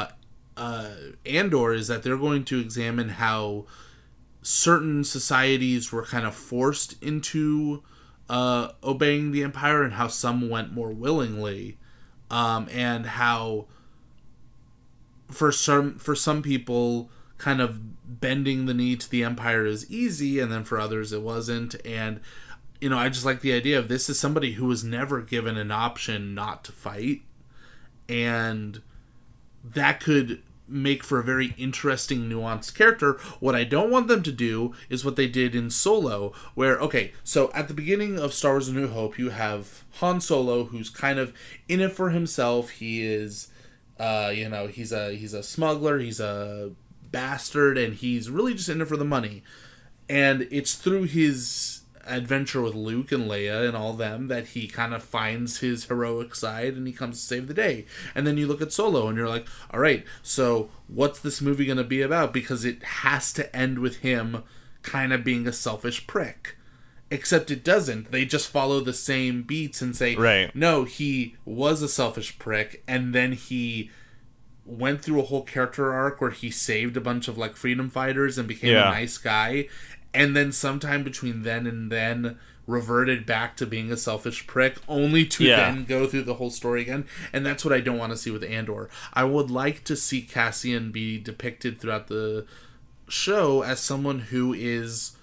S2: Andor is that they're going to examine how certain societies were kind of forced into obeying the Empire, and how some went more willingly, and how for some people kind of bending the knee to the Empire is easy, and then for others it wasn't. And I just like the idea of this is somebody who was never given an option not to fight, and that could make for a very interesting, nuanced character. What I don't want them to do is what they did in Solo, where, okay, so at the beginning of Star Wars A New Hope, you have Han Solo, who's kind of in it for himself. He is, he's a smuggler, he's a bastard, and he's really just in it for the money. And it's through his adventure with Luke and Leia and all them that he kind of finds his heroic side, and he comes to save the day. And then you look at Solo and you're like, all right, so what's this movie going to be about? Because it has to end with him kind of being a selfish prick. Except it doesn't. They just follow the same beats and say,
S1: right,
S2: no, he was a selfish prick, and then he went through a whole character arc where he saved a bunch of like freedom fighters and became a nice guy. And then sometime between then and then, reverted back to being a selfish prick, only to then go through the whole story again. And that's what I don't want to see with Andor. I would like to see Cassian be depicted throughout the show as someone who is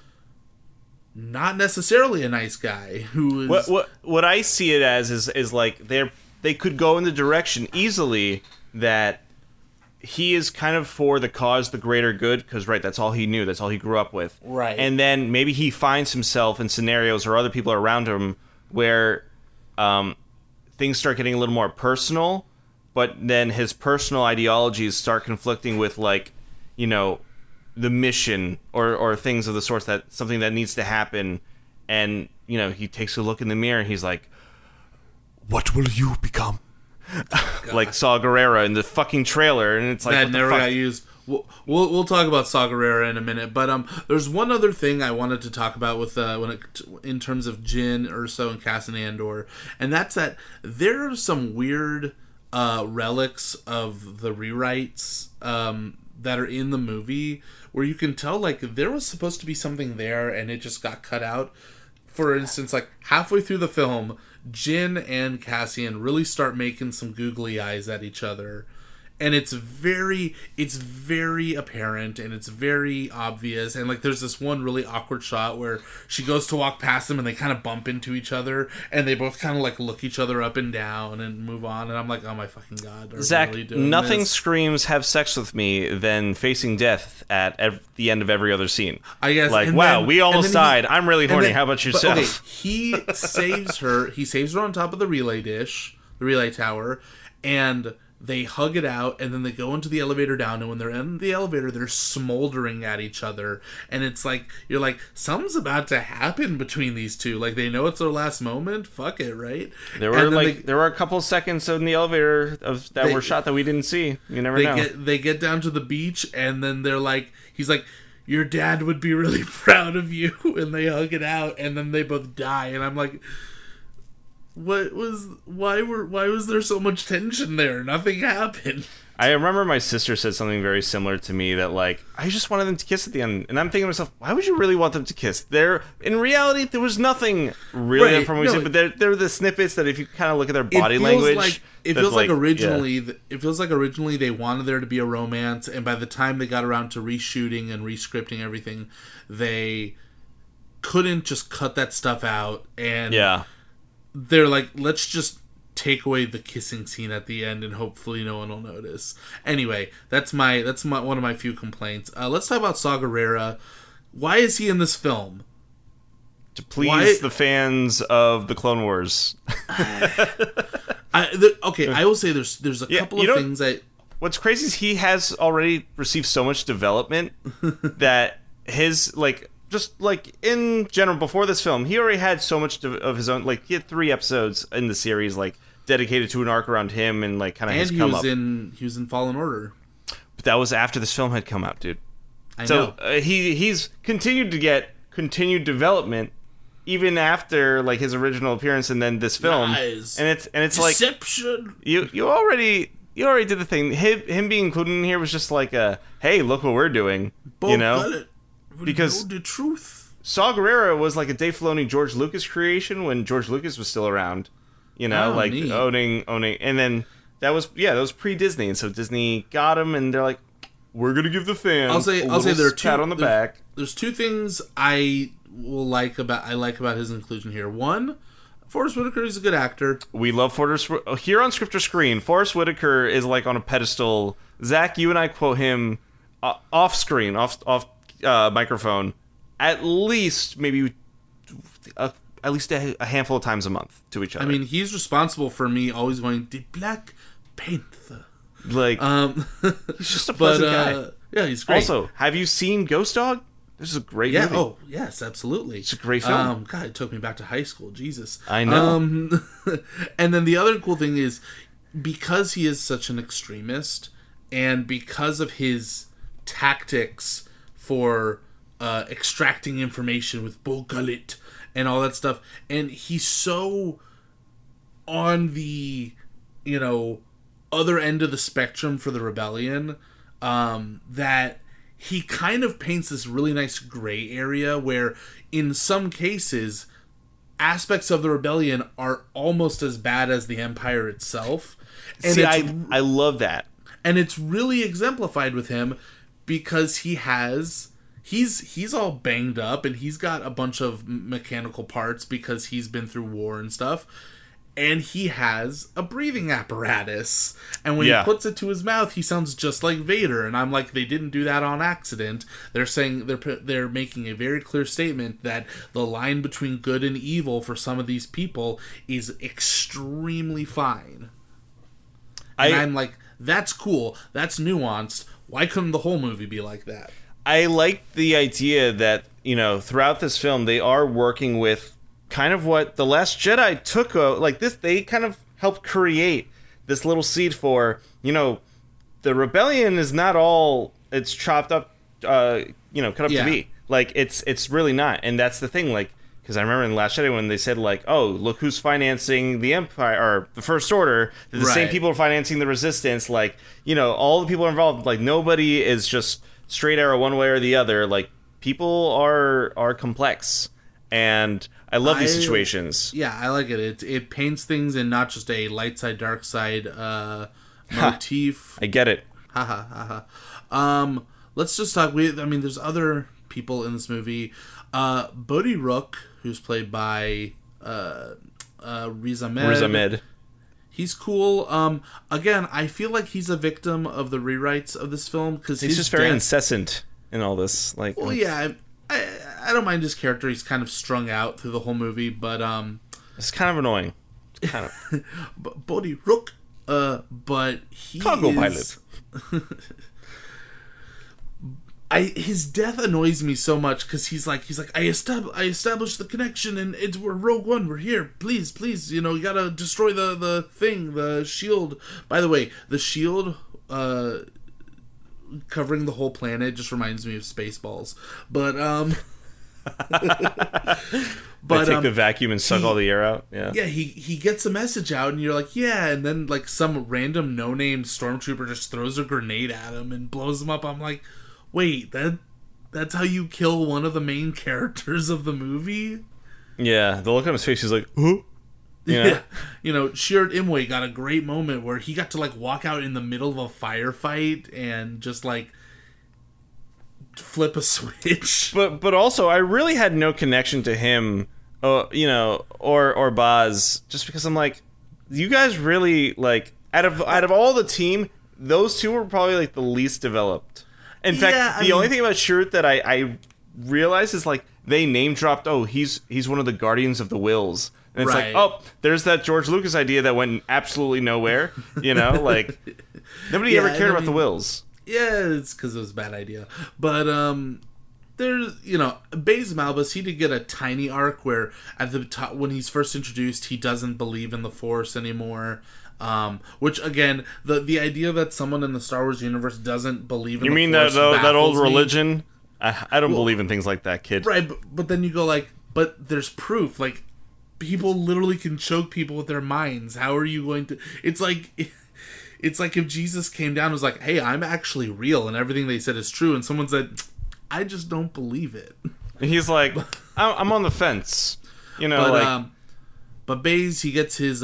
S2: not necessarily a nice guy. Who is
S1: what I see it as is like they could go in the direction easily that he is kind of for the cause, the greater good, because, right, that's all he knew. That's all he grew up with.
S2: Right.
S1: And then maybe he finds himself in scenarios or other people around him where things start getting a little more personal, but then his personal ideologies start conflicting with, like, you know, the mission or things of the sort, that something that needs to happen. And, you know, he takes a look in the mirror and he's like, what will you become? Like Saw Gerrera in the fucking trailer, and it's like
S2: that never got used. We'll talk about Saw Gerrera in a minute, but there's one other thing I wanted to talk about with in terms of Jyn, Erso, and Cassian Andor, and that's that there are some weird relics of the rewrites that are in the movie where you can tell like there was supposed to be something there and it just got cut out. For instance, like halfway through the film, Jyn and Cassian really start making some googly eyes at each other, and it's very apparent and it's very obvious. And like there's this one really awkward shot where she goes to walk past them and they kind of bump into each other and they both kind of like look each other up and down and move on, and I'm like, oh my fucking god,
S1: Zach,
S2: really doing
S1: nothing
S2: this?
S1: Screams have sex with me than facing death at the end of every other scene.
S2: I guess,
S1: like,
S2: and
S1: wow,
S2: then,
S1: we almost died. I'm really horny.
S2: Then,
S1: how about yourself?
S2: But, okay, he saves her on top of the relay tower, and they hug it out, and then they go into the elevator down, and when they're in the elevator, they're smoldering at each other, and it's like, you're like, something's about to happen between these two. Like, they know it's their last moment. Fuck it, right?
S1: There were a couple seconds in the elevator that were shot that we didn't see. You never know.
S2: They get down to the beach, and then they're like, he's like, your dad would be really proud of you, and they hug it out, and then they both die, and I'm like, why was there so much tension there? Nothing happened.
S1: I remember my sister said something very similar to me, that like, I just wanted them to kiss at the end, and I'm thinking to myself, why would you really want them to kiss? In reality, there was nothing really from what we said, but they're the snippets that if you kind of look at their body language,
S2: it feels like originally they wanted there to be a romance, and by the time they got around to reshooting and rescripting everything, they couldn't just cut that stuff out, and they're like, let's just take away the kissing scene at the end and hopefully no one will notice. Anyway, that's one of my few complaints. Let's talk about Saw Gerrera. Why is he in this film?
S1: To please the fans of the Clone Wars.
S2: I will say there's a couple of things that...
S1: What's crazy is he has already received so much development that his, like... Just, like, in general, before this film, he already had so much of his own... Like, he had 3 episodes in the series, like, dedicated to an arc around him and, like, kind of his come-up.
S2: And he was in Fallen Order.
S1: But that was after this film had come out, dude.
S2: I know.
S1: So, he's continued to get continued development even after, like, his original appearance and then this film.
S2: Lies.
S1: And it's
S2: Deception.
S1: like... You already did the thing. Him being included in here was just like a, hey, look what we're doing. You know? Because
S2: the truth.
S1: Saw Gerrera was like a Dave Filoni, George Lucas creation when George Lucas was still around, you know, neat. owning, and then that was pre-Disney, and so Disney got him, and they're like, we're gonna give the fans I'll say there are pat on the back.
S2: There's 2 things I like about his inclusion here. One, Forrest Whitaker is a good actor.
S1: We love Forrest here on Script or Screen. Forrest Whitaker is like on a pedestal. Zach, you and I quote him off screen, off microphone, at least maybe a handful of times a month to each other.
S2: I mean, he's responsible for me always going, the Black Panther.
S1: Like, he's just a pleasant guy.
S2: Yeah, he's great.
S1: Also, have you seen Ghost Dog? This is a great movie.
S2: Oh, yes, absolutely.
S1: It's a great film.
S2: God, it took me back to high school. Jesus.
S1: I know.
S2: And then the other cool thing is, because he is such an extremist, and because of his tactics for extracting information with Bull Gullet and all that stuff, and he's so on the, other end of the spectrum for the rebellion, that he kind of paints this really nice gray area where in some cases aspects of the rebellion are almost as bad as the Empire itself. And
S1: See, I love that.
S2: And it's really exemplified with him because he's all banged up and he's got a bunch of mechanical parts because he's been through war and stuff. And he has a breathing apparatus. And when he puts it to his mouth, he sounds just like Vader. And I'm like, they didn't do that on accident. They're saying they're making a very clear statement that the line between good and evil for some of these people is extremely fine. And I'm like, that's cool. That's nuanced. Why couldn't the whole movie be like that?
S1: I like the idea that, throughout this film, they are working with kind of what The Last Jedi took, like this, they kind of helped create this little seed for, the rebellion is not all it's chopped up, cut up to be. Like, it's really not. And that's the thing, like, because I remember in The Last Jedi when they said, like, oh, look who's financing the Empire, or the First Order, the same people are financing the Resistance, like, all the people involved, like, nobody is just straight arrow one way or the other. Like, people are complex. And I love these situations.
S2: Yeah, I like it. It paints things in not just a light side, dark side motif.
S1: I get it.
S2: Ha ha ha ha. Let's just talk. There's other people in this movie. Bodhi Rook, who's played by Riz Ahmed. He's cool. Again, I feel like he's a victim of the rewrites of this film because
S1: he's just very incessant in all this. Like,
S2: well, yeah. I don't mind his character. He's kind of strung out through the whole movie, but
S1: it's kind of annoying. It's kind of
S2: Bodhi Rook, but he
S1: cargo pilot.
S2: His death annoys me so much because he's like I established the connection and we're Rogue One. We're here. Please, you gotta destroy the thing, the shield. By the way, the shield covering the whole planet just reminds me of Spaceballs. But
S1: they take the vacuum and suck all the air out.
S2: Yeah, he gets a message out and you're like, yeah, and then like some random no-name stormtrooper just throws a grenade at him and blows him up. I'm like, wait, that's how you kill one of the main characters of the movie?
S1: Yeah, the look on his face is like, huh?
S2: Yeah. Chirrut Imwe got a great moment where he got to like walk out in the middle of a firefight and just like flip a switch.
S1: But also, I really had no connection to him, or Baz, just because I'm like, you guys really, like, out of all the team, those two were probably like the least developed. In fact, the only thing about Chirrut that I realized is like they name dropped. Oh, he's one of the Guardians of the Whills. And it's like, oh, there's that George Lucas idea that went absolutely nowhere. Like, nobody ever cared about the Whills.
S2: Yeah, it's because it was a bad idea. But, there's, Baze Malbus, he did get a tiny arc where at the top, when he's first introduced, he doesn't believe in the Force anymore. Which, again, the idea that someone in the Star Wars universe doesn't believe in the Force. You mean
S1: that old religion? I don't believe in things like that, kid.
S2: Right, but then you go like, but there's proof. Like, people literally can choke people with their minds. How are you going to... It's like if Jesus came down and was like, hey, I'm actually real and everything they said is true, and someone said, I just don't believe it.
S1: And he's like, I'm on the fence.
S2: But Baze, he gets his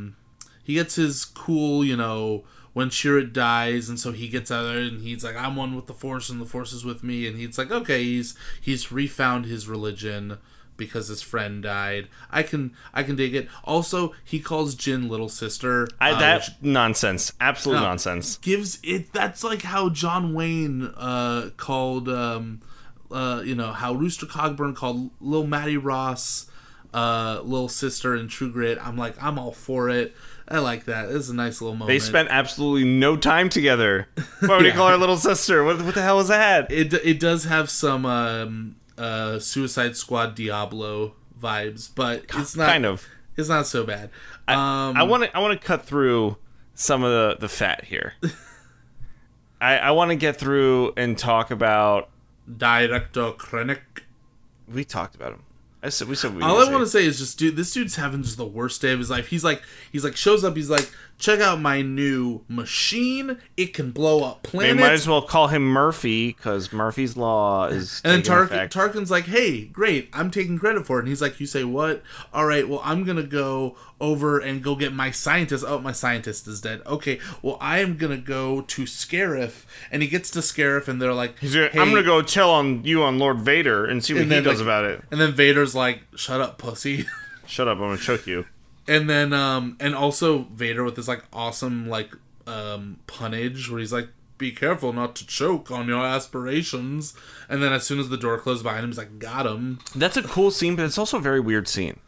S2: cool, when Chirrut dies, and so he gets out there and he's like, I'm one with the Force and the Force is with me, and he's like, okay, he's refound his religion because his friend died. I can dig it. Also, he calls Jyn little sister.
S1: Nonsense. Absolute nonsense.
S2: That's like how John Wayne called how Rooster Cogburn called Lil Maddie Ross little sister in True Grit. I'm like, I'm all for it. I like that. It's a nice little moment.
S1: They spent absolutely no time together. Why would he call her little sister? What the hell was that?
S2: It does have some Suicide Squad Diablo vibes, but it's not
S1: kind of.
S2: It's not so bad.
S1: I want to cut through some of the fat here. I want to get through and talk about
S2: Director Krennic.
S1: We talked about him. We said
S2: all I want to say is just, dude, this dude's having just the worst day of his life. He's like shows up. He's like, check out my new machine. It can blow up
S1: They
S2: planets.
S1: might as well call him Murphy, because Murphy's Law is
S2: And then
S1: taking effect.
S2: Tarkin's like, hey, great, I'm taking credit for it. And he's like, you say what? All right, well, I'm going to go over and go get my scientist. Oh, my scientist is dead. Okay, well, I am going to go to Scarif. And he gets to Scarif, and they're like,
S1: He's like,
S2: hey,
S1: I'm going to go tell on you on Lord Vader and see what he does about it.
S2: And then Vader's like, shut up, pussy.
S1: Shut up, I'm going to choke you.
S2: And then, and also Vader with this, like, awesome, like, punnage where he's like, be careful not to choke on your aspirations. And then as soon as the door closed behind him, he's like, got him.
S1: That's a cool scene, but it's also a very weird scene.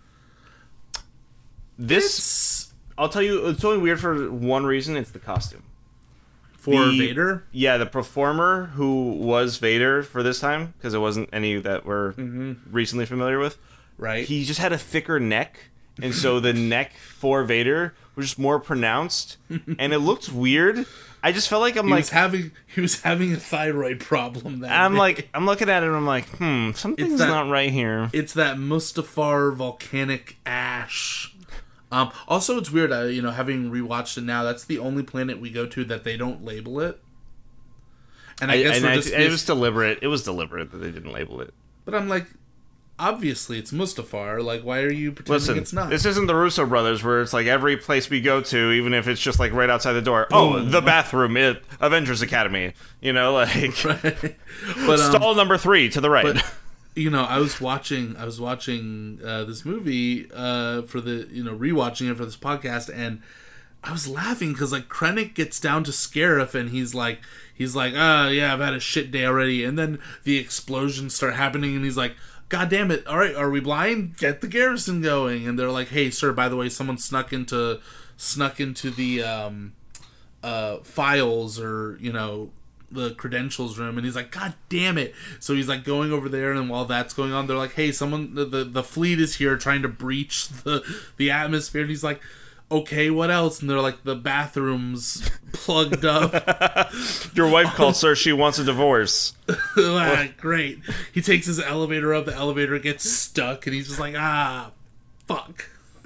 S1: I'll tell you, it's only weird for one reason. It's the costume.
S2: For Vader?
S1: Yeah, the performer who was Vader for this time, because it wasn't any that we're recently familiar with.
S2: Right.
S1: He just had a thicker neck, and so the neck for Vader was just more pronounced, and it looked weird. I just felt like he
S2: was having a thyroid problem.
S1: I'm looking at it and I'm like, something's not right here.
S2: It's that Mustafar volcanic ash. Also, it's weird, having rewatched it now, that's the only planet we go to that they don't label it. And I guess
S1: it was deliberate. It was deliberate that they didn't label it.
S2: But I'm like, obviously it's Mustafar. Like, why are you pretending it's not?
S1: This isn't the Russo brothers where it's like every place we go to, even if it's just like right outside the door. Oh, the bathroom at Avengers Academy. Like,
S2: right. But,
S1: stall number 3 to the right.
S2: But, I was watching this movie for the rewatching it for this podcast, and I was laughing because like Krennic gets down to Scarif and he's like, yeah, I've had a shit day already, and then the explosions start happening, and he's like, God damn it! All right, are we blind? Get the garrison going. And they're like, hey, sir, by the way, someone snuck into the files or the credentials room, and he's like, God damn it! So he's like going over there, and while that's going on, they're like, hey, someone, the fleet is here trying to breach the atmosphere, and he's like, okay, what else? And they're like, the bathroom's plugged up.
S1: Your wife called, sir. She wants a divorce.
S2: Great. He takes his elevator up. The elevator gets stuck, and he's just like, fuck.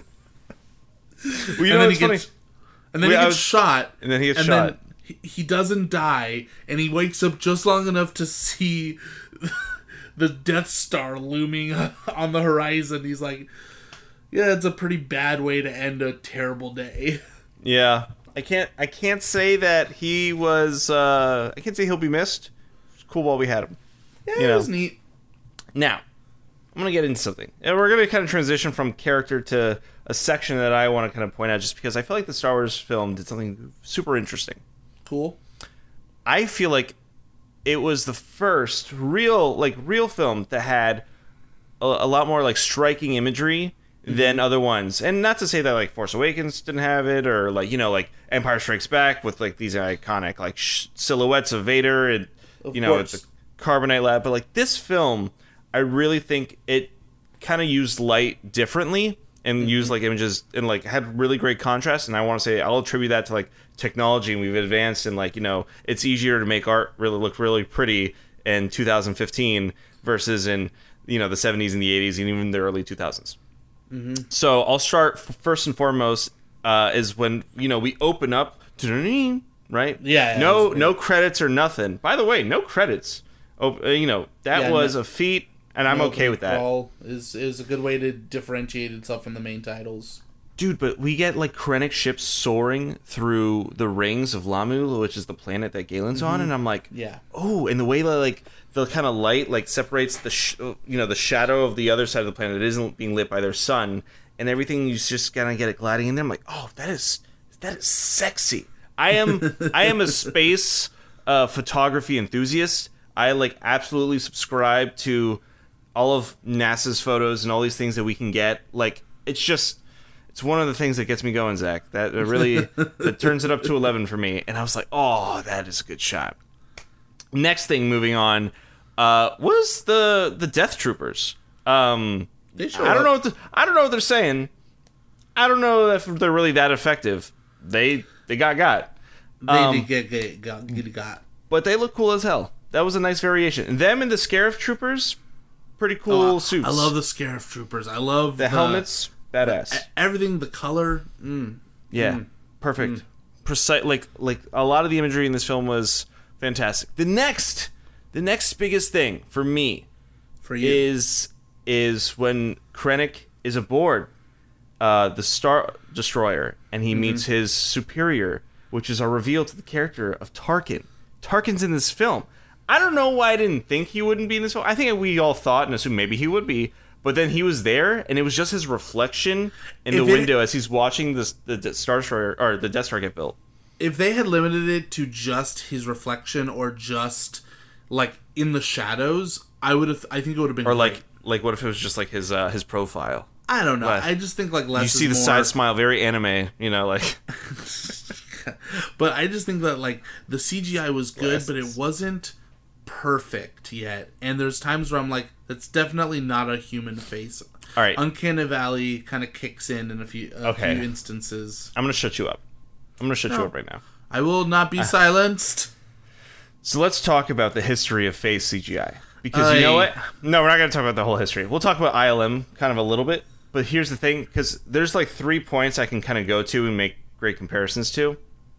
S1: Well, and then
S2: he gets shot.
S1: And then he gets shot.
S2: He doesn't die, and he wakes up just long enough to see the Death Star looming on the horizon. He's like, yeah, it's a pretty bad way to end a terrible day.
S1: Yeah. I can't say that he was I can't say he'll be missed. It's cool while we had him.
S2: Yeah, it was neat.
S1: Now, I'm going to get into something. And we're going to kind of transition from character to a section that I want to kind of point out just because I feel like the Star Wars film did something super interesting.
S2: Cool.
S1: I feel like it was the first real film that had a lot more like striking imagery than other ones. And not to say that like Force Awakens didn't have it, or like like Empire Strikes Back with like these iconic like silhouettes of Vader and at the Carbonite Lab, but like this film, I really think it kind of used light differently and used like images and like had really great contrast. And I want to say I'll attribute that to like technology, and we've advanced, and like it's easier to make art really look really pretty in 2015 versus in the 70s and the 80s and even the early 2000s. So I'll start first and foremost is when we open up, right?
S2: Yeah.
S1: No credits or nothing. By the way, no credits. That was a feat, and I'm okay with that.
S2: Is a good way to differentiate itself from the main titles.
S1: Dude, but we get like Krennic ships soaring through the rings of Lamu, which is the planet that Galen's on, and I'm like,
S2: yeah.
S1: Oh, and the way that like the kind of light like separates the the shadow of the other side of the planet that isn't being lit by their sun, and everything, you just kind of get it gliding in there. I'm like, oh, that is sexy. I am a space photography enthusiast. I like absolutely subscribe to all of NASA's photos and all these things that we can get. Like it's one of the things that gets me going, Zach. That really that turns it up to 11 for me. And I was like, oh, that is a good shot. Next thing, moving on, was the Death Troopers. I don't know what they're saying. I don't know if they're really that effective. They got.
S2: They got.
S1: But they look cool as hell. That was a nice variation. Them and the Scarif Troopers, pretty cool suits.
S2: I love the Scarif Troopers. I love
S1: the helmets. Badass.
S2: Everything, the color.
S1: Perfect. Precise. Like a lot of the imagery in this film was fantastic. The next biggest thing for me,
S2: For you.
S1: is when Krennic is aboard the Star Destroyer and he meets his superior, which is a reveal to the character of Tarkin. Tarkin's in this film. I don't know why I didn't think he wouldn't be in this film. I think we all thought and assumed maybe he would be, but then he was there, and it was just his reflection in the window as he's watching the Star Destroyer or the Death Star get built.
S2: If they had limited it to just his reflection or just like in the shadows, I think it would have been.
S1: Or
S2: great.
S1: like what if it was just like his profile?
S2: I don't know.
S1: What?
S2: I just think like less.
S1: You see
S2: is
S1: the
S2: more.
S1: side smile, very anime, like.
S2: But I just think that like the CGI was good, but it wasn't perfect yet. And there's times where I'm like, that's definitely not a human face.
S1: All right.
S2: Uncanny Valley kind of kicks in a few instances.
S1: I'm gonna shut you up. You up right now.
S2: I will not be silenced.
S1: So let's talk about the history of face CGI. Because you know what? No, we're not going to talk about the whole history. We'll talk about ILM kind of a little bit. But here's the thing, because there's like 3 points I can kind of go to and make great comparisons to.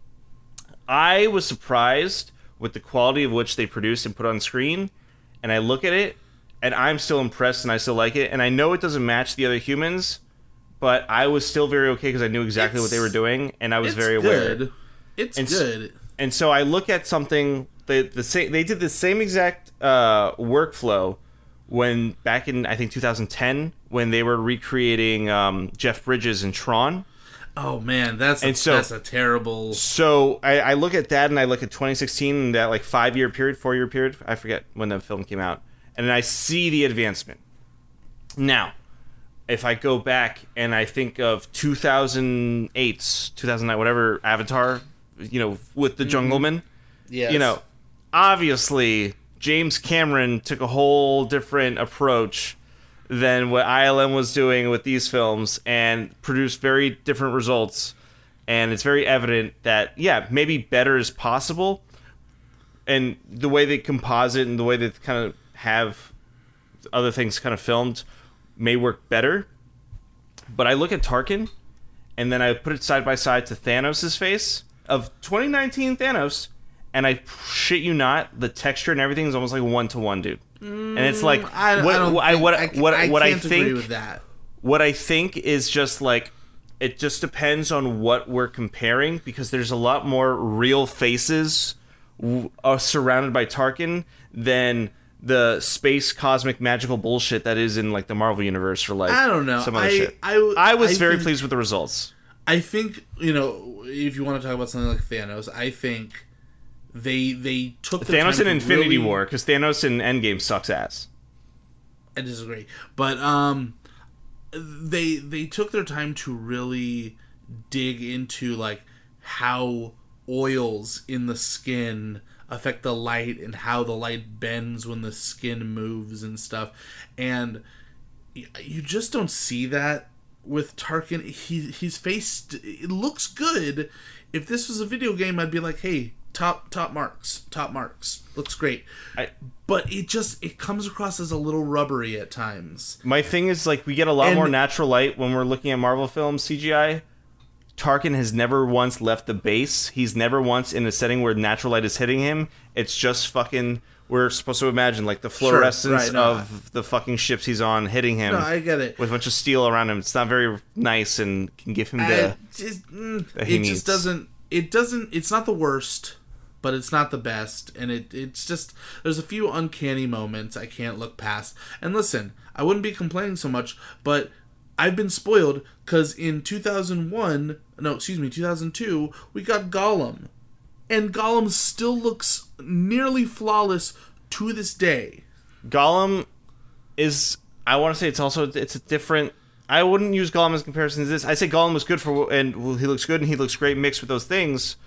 S1: I was surprised with the quality of which they produced and put on screen. And I look at it, and I'm still impressed, and I still like it. And I know it doesn't match the other humans, but I was still very okay because I knew exactly what they were doing, and I was very aware.
S2: It's good.
S1: And so I look at something. They did the same exact workflow when back in I think 2010 when they were recreating Jeff Bridges in Tron.
S2: Oh man, that's a terrible.
S1: So I look at that and I look at 2016 and that like 4-year period. I forget when the film came out, and I see the advancement. Now, if I go back and I think of 2008, 2009, whatever Avatar, with the Jungleman,
S2: yes.
S1: Obviously James Cameron took a whole different approach than what ILM was doing with these films and produced very different results. And it's very evident that, maybe better is possible. And the way they composite and the way they kind of have other things kind of filmed may work better. But I look at Tarkin, and then I put it side by side to Thanos' face of 2019 Thanos, and I shit you not, the texture and everything is almost like 1-to-1, dude. And it's like
S2: I can't agree with that.
S1: What I think is just like it just depends on what we're comparing, because there's a lot more real faces surrounded by Tarkin than the space cosmic magical bullshit that is in like the Marvel universe or like
S2: I don't know.
S1: Some other shit. I was very pleased with the results.
S2: I think if you want to talk about something like Thanos, I think they took the
S1: Thanos
S2: time
S1: in Infinity
S2: really,
S1: War, because Thanos in Endgame sucks ass.
S2: I disagree, but they took their time to really dig into like how oils in the skin affect the light and how the light bends when the skin moves and stuff, and you just don't see that with Tarkin. His face, it looks good. If this was a video game, I'd be like, hey, top marks, looks great. But it comes across as a little rubbery at times.
S1: My thing is like we get a lot more natural light when we're looking at Marvel films CGI. Tarkin has never once left the base. He's never once in a setting where natural light is hitting him. It's just fucking. We're supposed to imagine like the fluorescence of the fucking ships he's on hitting him.
S2: No, I get it.
S1: With a bunch of steel around him. It's not very nice and can give him the.
S2: It just doesn't. It doesn't. It's not the worst, but it's not the best, and it's just there's a few uncanny moments I can't look past. And listen, I wouldn't be complaining so much, but I've been spoiled because in 2002, we got Gollum. And Gollum still looks nearly flawless to this day.
S1: Gollum is, I want to say it's a different, I wouldn't use Gollum as a comparison to this. I say Gollum was good and he looks good and he looks great mixed with those things.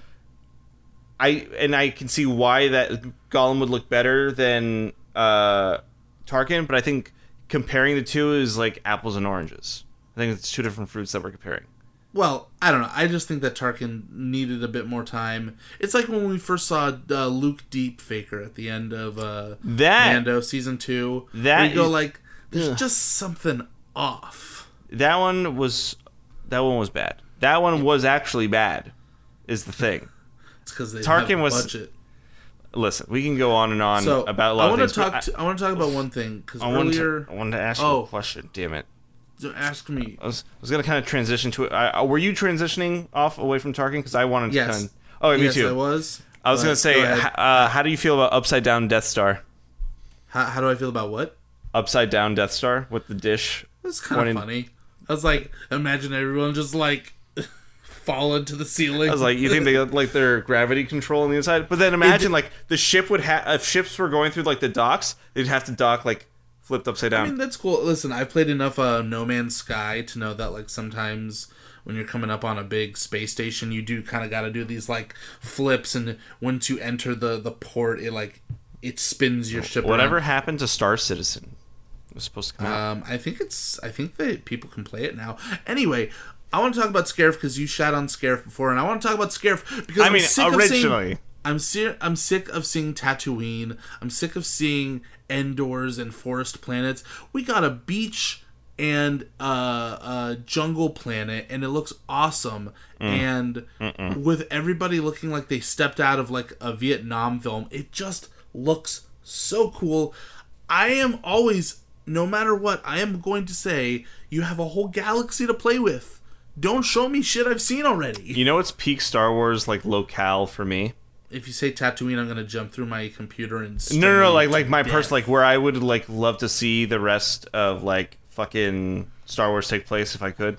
S1: I can see why that Gollum would look better than Tarkin, but I think comparing the two is like apples and oranges. I think it's two different fruits that we're comparing.
S2: Well, I don't know. I just think that Tarkin needed a bit more time. It's like when we first saw Luke Deepfaker at the end of Mando Season 2. That you go like, there's just something off.
S1: That one was bad. That one was actually bad. is the thing.
S2: It's because they
S1: Tarkin
S2: have a
S1: was-
S2: budget.
S1: Listen, we can go on and on
S2: So
S1: about a lot of things.
S2: I want to talk about one thing because
S1: I
S2: earlier.
S1: wanted to ask you a question. Damn it.
S2: Ask me.
S1: I was going to kind of transition to it. Were you transitioning off away from Tarkin? Because I wanted to kind of... Oh, me
S2: yes,
S1: too.
S2: I was.
S1: I was going to say, how do you feel about Upside Down Death Star?
S2: How do I feel about what?
S1: Upside Down Death Star with the dish.
S2: It's kind of funny. I was like, imagine everyone just like fall into the ceiling.
S1: I was like, you think they got like their gravity control on the inside? But then imagine like the ship would have, if ships were going through like the docks, they'd have to dock like flipped upside down.
S2: I mean, that's cool. Listen, I've played enough No Man's Sky to know that like sometimes when you're coming up on a big space station, you do kind of got to do these like flips, and once you enter the port, it spins your ship.
S1: Whatever
S2: around.
S1: happened to Star Citizen? It was supposed to come out.
S2: I think that people can play it now. Anyway, I want to talk about Scarif because you shat on Scarif before, and I want to talk about Scarif because I'm sick
S1: originally.
S2: I'm sick of seeing Tatooine. I'm sick of seeing Endors and forest planets. We got a beach and a jungle planet, and it looks awesome. And with everybody looking like they stepped out of like a Vietnam film, it just looks so cool. I am always, no matter what, I am going to say you have a whole galaxy to play with. Don't show me shit I've seen already.
S1: You know what's peak Star Wars like locale for me?
S2: If you say Tatooine, I'm gonna jump through my computer and
S1: no, like my person, like where I would like love to see the rest of like fucking Star Wars take place if I could.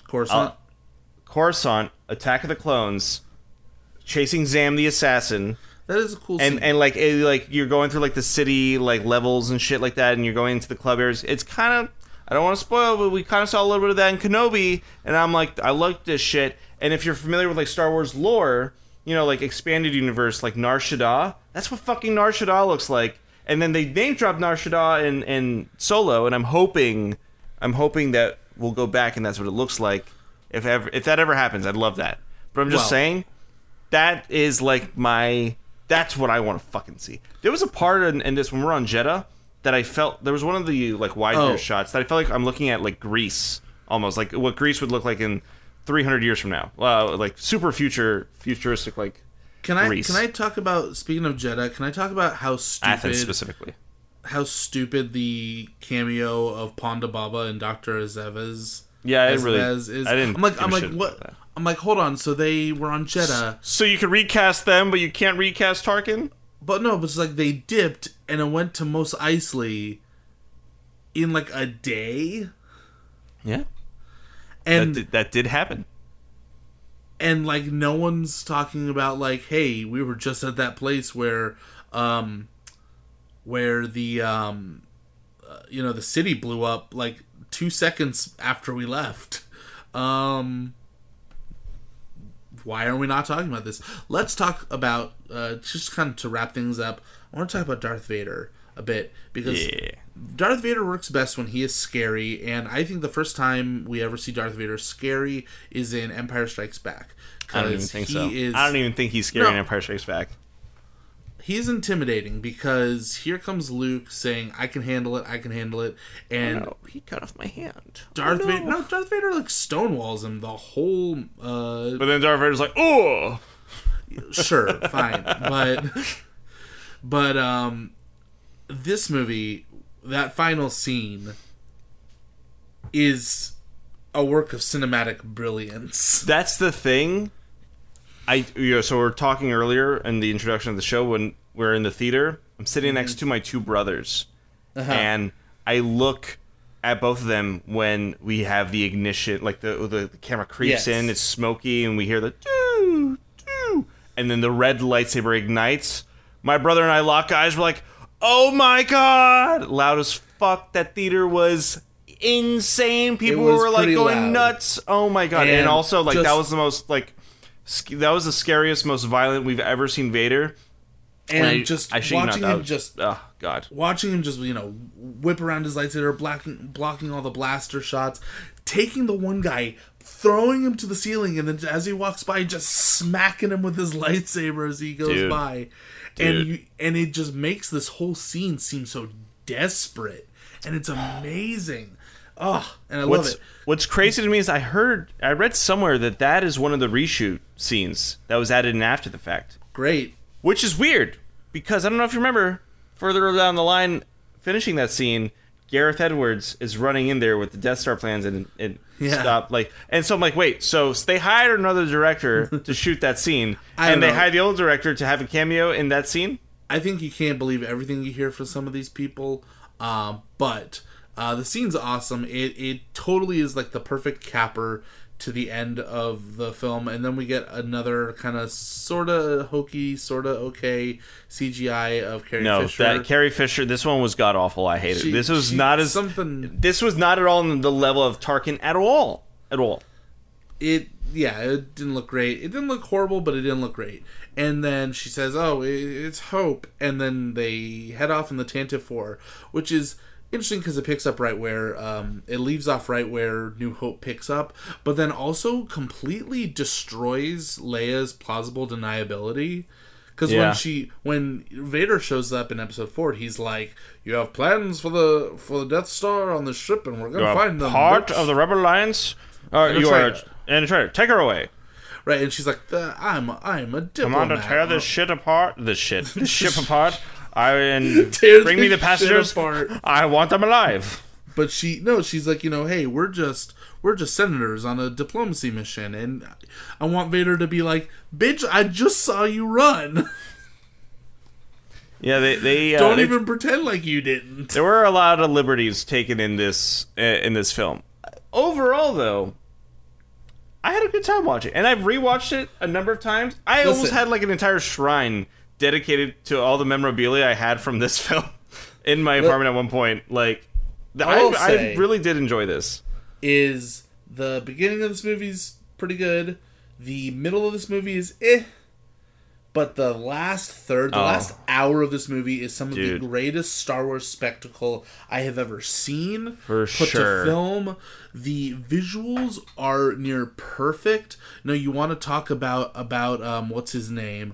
S1: Coruscant, Attack of the Clones, chasing Zam the assassin.
S2: That is a cool scene.
S1: And like you're going through like the city like levels and shit like that, and you're going into the club areas. It's kind of, I don't want to spoil, but we kind of saw a little bit of that in Kenobi, and I'm like, I like this shit. And if you're familiar with like Star Wars lore, you know, like expanded universe, like Nar Shaddaa, that's what fucking Nar Shaddaa looks like. And then they name drop Nar Shaddaa in Solo, and I'm hoping that we'll go back and that's what it looks like. If that ever happens, I'd love that. But I'm just saying, that is like that's what I want to fucking see. There was a part in this when we're on Jeddah that I felt, there was one of the like wide view shots that I felt like I'm looking at like Greece, almost like what Greece would look like in 300 years from now, like super futuristic, like Greece.
S2: Can I talk about, speaking of Jeddah, can I talk about how stupid
S1: Athens specifically,
S2: how stupid the cameo of Ponda Baba and Dr. Azevez?
S1: Yeah, it really
S2: is.
S1: I didn't.
S2: I'm like what? I'm like, hold on. So they were on Jeddah.
S1: So you can recast them, but you can't recast Tarkin.
S2: But no, but it's like they dipped and it went to Mos Eisley in like a day.
S1: Yeah.
S2: And
S1: that did happen.
S2: And like no one's talking about like, hey, we were just at that place where the the city blew up like 2 seconds after we left. Why are we not talking about this? Let's talk about just kind of to wrap things up. I want to talk about Darth Vader a bit because Darth Vader works best when he is scary, and I think the first time we ever see Darth Vader scary is in Empire Strikes Back.
S1: I don't even think so. I don't even think he's scary in Empire Strikes Back.
S2: He's intimidating because here comes Luke saying, "I can handle it. I can handle it," and
S1: he cut off my hand.
S2: Darth Vader like stonewalls him the whole.
S1: But then Darth Vader's like, "Oh,
S2: sure, fine," but this movie, that final scene, is a work of cinematic brilliance.
S1: That's the thing. So we're talking earlier in the introduction of the show when we're in the theater. I'm sitting next to my two brothers, and I look at both of them when we have the ignition, like the camera creeps in, it's smoky, and we hear the doo, doo, and then the red lightsaber ignites. My brother and I lock eyes. We're like, "Oh my god!" Loud as fuck. That theater was insane. People were like going loud. Nuts. Oh my god! And also, like, that was the most like. That was the scariest, most violent we've ever seen Vader.
S2: And watching him just whip around his lightsaber, blocking all the blaster shots, taking the one guy, throwing him to the ceiling, and then as he walks by, just smacking him with his lightsaber as he goes by. And it just makes this whole scene seem so desperate, and it's amazing. Oh, and I love it.
S1: What's crazy to me is I read somewhere that is one of the reshoot scenes that was added in after the fact.
S2: Great.
S1: Which is weird, because I don't know if you remember, further down the line, finishing that scene, Gareth Edwards is running in there with the Death Star plans and stop, like, and so I'm like, wait, so they hired another director to shoot that scene, and they hired the old director to have a cameo in that scene?
S2: I think you can't believe everything you hear from some of these people, but the scene's awesome. It totally is like the perfect capper to the end of the film, and then we get another kind of sort of hokey, sort of okay CGI of Carrie Fisher.
S1: No, that Carrie Fisher, this one was god awful. I hate it. This was not as something. This was not at all on the level of Tarkin at all. At all.
S2: It didn't look great. It didn't look horrible, but it didn't look great. And then she says, "Oh, it's Hope," and then they head off in the Tantive 4, which is interesting because it picks up right where it leaves off right where New Hope picks up, but then also completely destroys Leia's plausible deniability. Because when Vader shows up in Episode 4, he's like, "You have plans for the Death Star on the ship, and we're gonna find them."
S1: Part of the Rebel Alliance. You are and a traitor. Take her away.
S2: Right, and she's like, "I'm a diplomat.
S1: Commander, tear this shit apart. This ship apart. Bring me the passengers. I want them alive."
S2: But she's like, hey, we're just senators on a diplomacy mission, and I want Vader to be like, "Bitch, I just saw you run."
S1: Yeah, they
S2: don't even pretend like you didn't.
S1: There were a lot of liberties taken in this film. Overall, though, I had a good time watching it, and I've rewatched it a number of times. I almost had like an entire shrine dedicated to all the memorabilia I had from this film in my apartment at one point. Like, I really did enjoy this.
S2: Is the beginning of this movie's pretty good. The middle of this movie is but the last third, the last hour of this movie is some of the greatest Star Wars spectacle I have ever seen.
S1: Put to
S2: film. The visuals are near perfect. No, you want to talk about what's his name?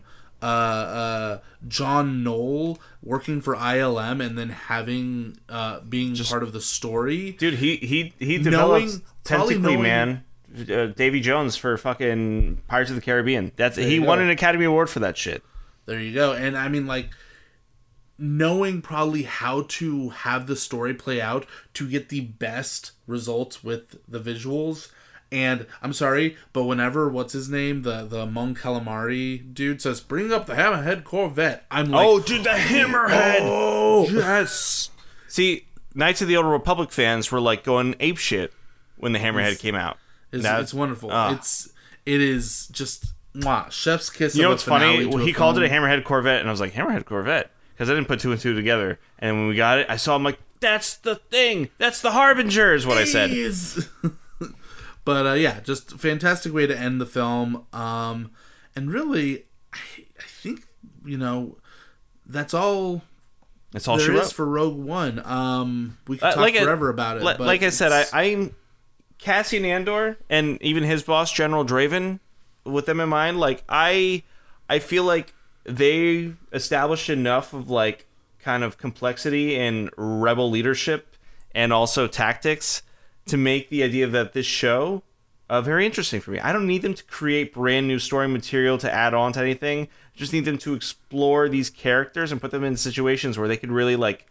S2: John Knoll working for ILM and then having being just part of the story.
S1: Dude, he developed Tentacly Man. Davy Jones for fucking Pirates of the Caribbean. He won an Academy Award for that shit.
S2: There you go. And I mean, like, knowing probably how to have the story play out to get the best results with the visuals. And I'm sorry, but whenever what's his name, the Mon Calamari dude says, "Bring up the Hammerhead Corvette," I'm like,
S1: "Oh, dude, the Hammerhead! Oh, yes!" See, Knights of the Old Republic fans were like going apeshit when the Hammerhead came out.
S2: It's wonderful. It is just chef's kiss.
S1: You know what's funny? Well, he called it a Hammerhead Corvette, and I was like, "Hammerhead Corvette," because I didn't put two and two together. And when we got it, I saw him like, "That's the thing. That's the Harbinger," is what I said.
S2: But just fantastic way to end the film. And really, I think that's all.
S1: That's all
S2: there is for Rogue One. We could talk forever about it.
S1: Like I said, I'm Cassian Andor and even his boss General Draven, with them in mind. Like I feel like they established enough of like kind of complexity in rebel leadership and also tactics to make the idea that this show very interesting for me. I don't need them to create brand new story material to add on to anything. I just need them to explore these characters and put them in situations where they could really like,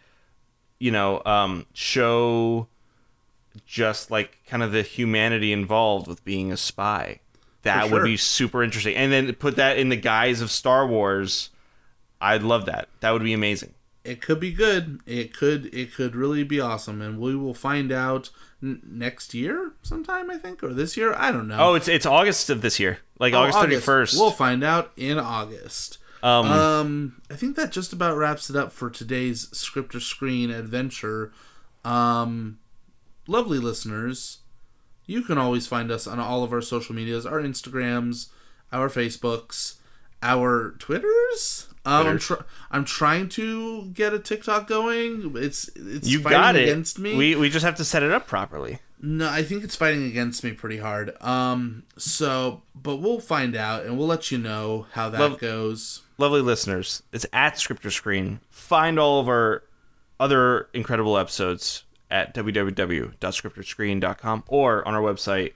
S1: show just like kind of the humanity involved with being a spy. That would be super interesting. And then put that in the guise of Star Wars. I'd love that. That would be amazing.
S2: It could be good. It could really be awesome, and we will find out next year sometime, I think, or this year. I don't know.
S1: Oh, it's August of this year, like August 31st.
S2: We'll find out in August. I think that just about wraps it up for today's Script or Screen adventure. Lovely listeners, you can always find us on all of our social medias, our Instagrams, our Facebooks, our Twitters. I'm trying to get a TikTok going. It's
S1: you
S2: fighting
S1: got it.
S2: Against me.
S1: We just have to set it up properly.
S2: No, I think it's fighting against me pretty hard. But we'll find out and we'll let you know how that goes.
S1: Lovely listeners, it's at Script or Screen. Find all of our other incredible episodes at www.scriptorscreen.com or on our website,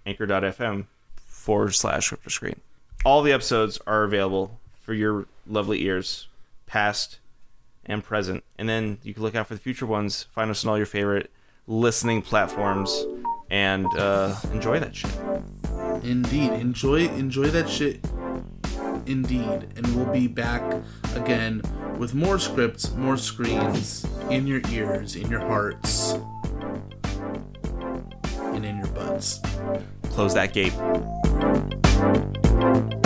S1: anchor.fm/scriptorscreen. All the episodes are available for your lovely ears, past and present. And then you can look out for the future ones. Find us on all your favorite listening platforms and enjoy that shit.
S2: Indeed. Enjoy that shit. Indeed. And we'll be back again with more scripts, more screens in your ears, in your hearts, and in your butts.
S1: Close that gate.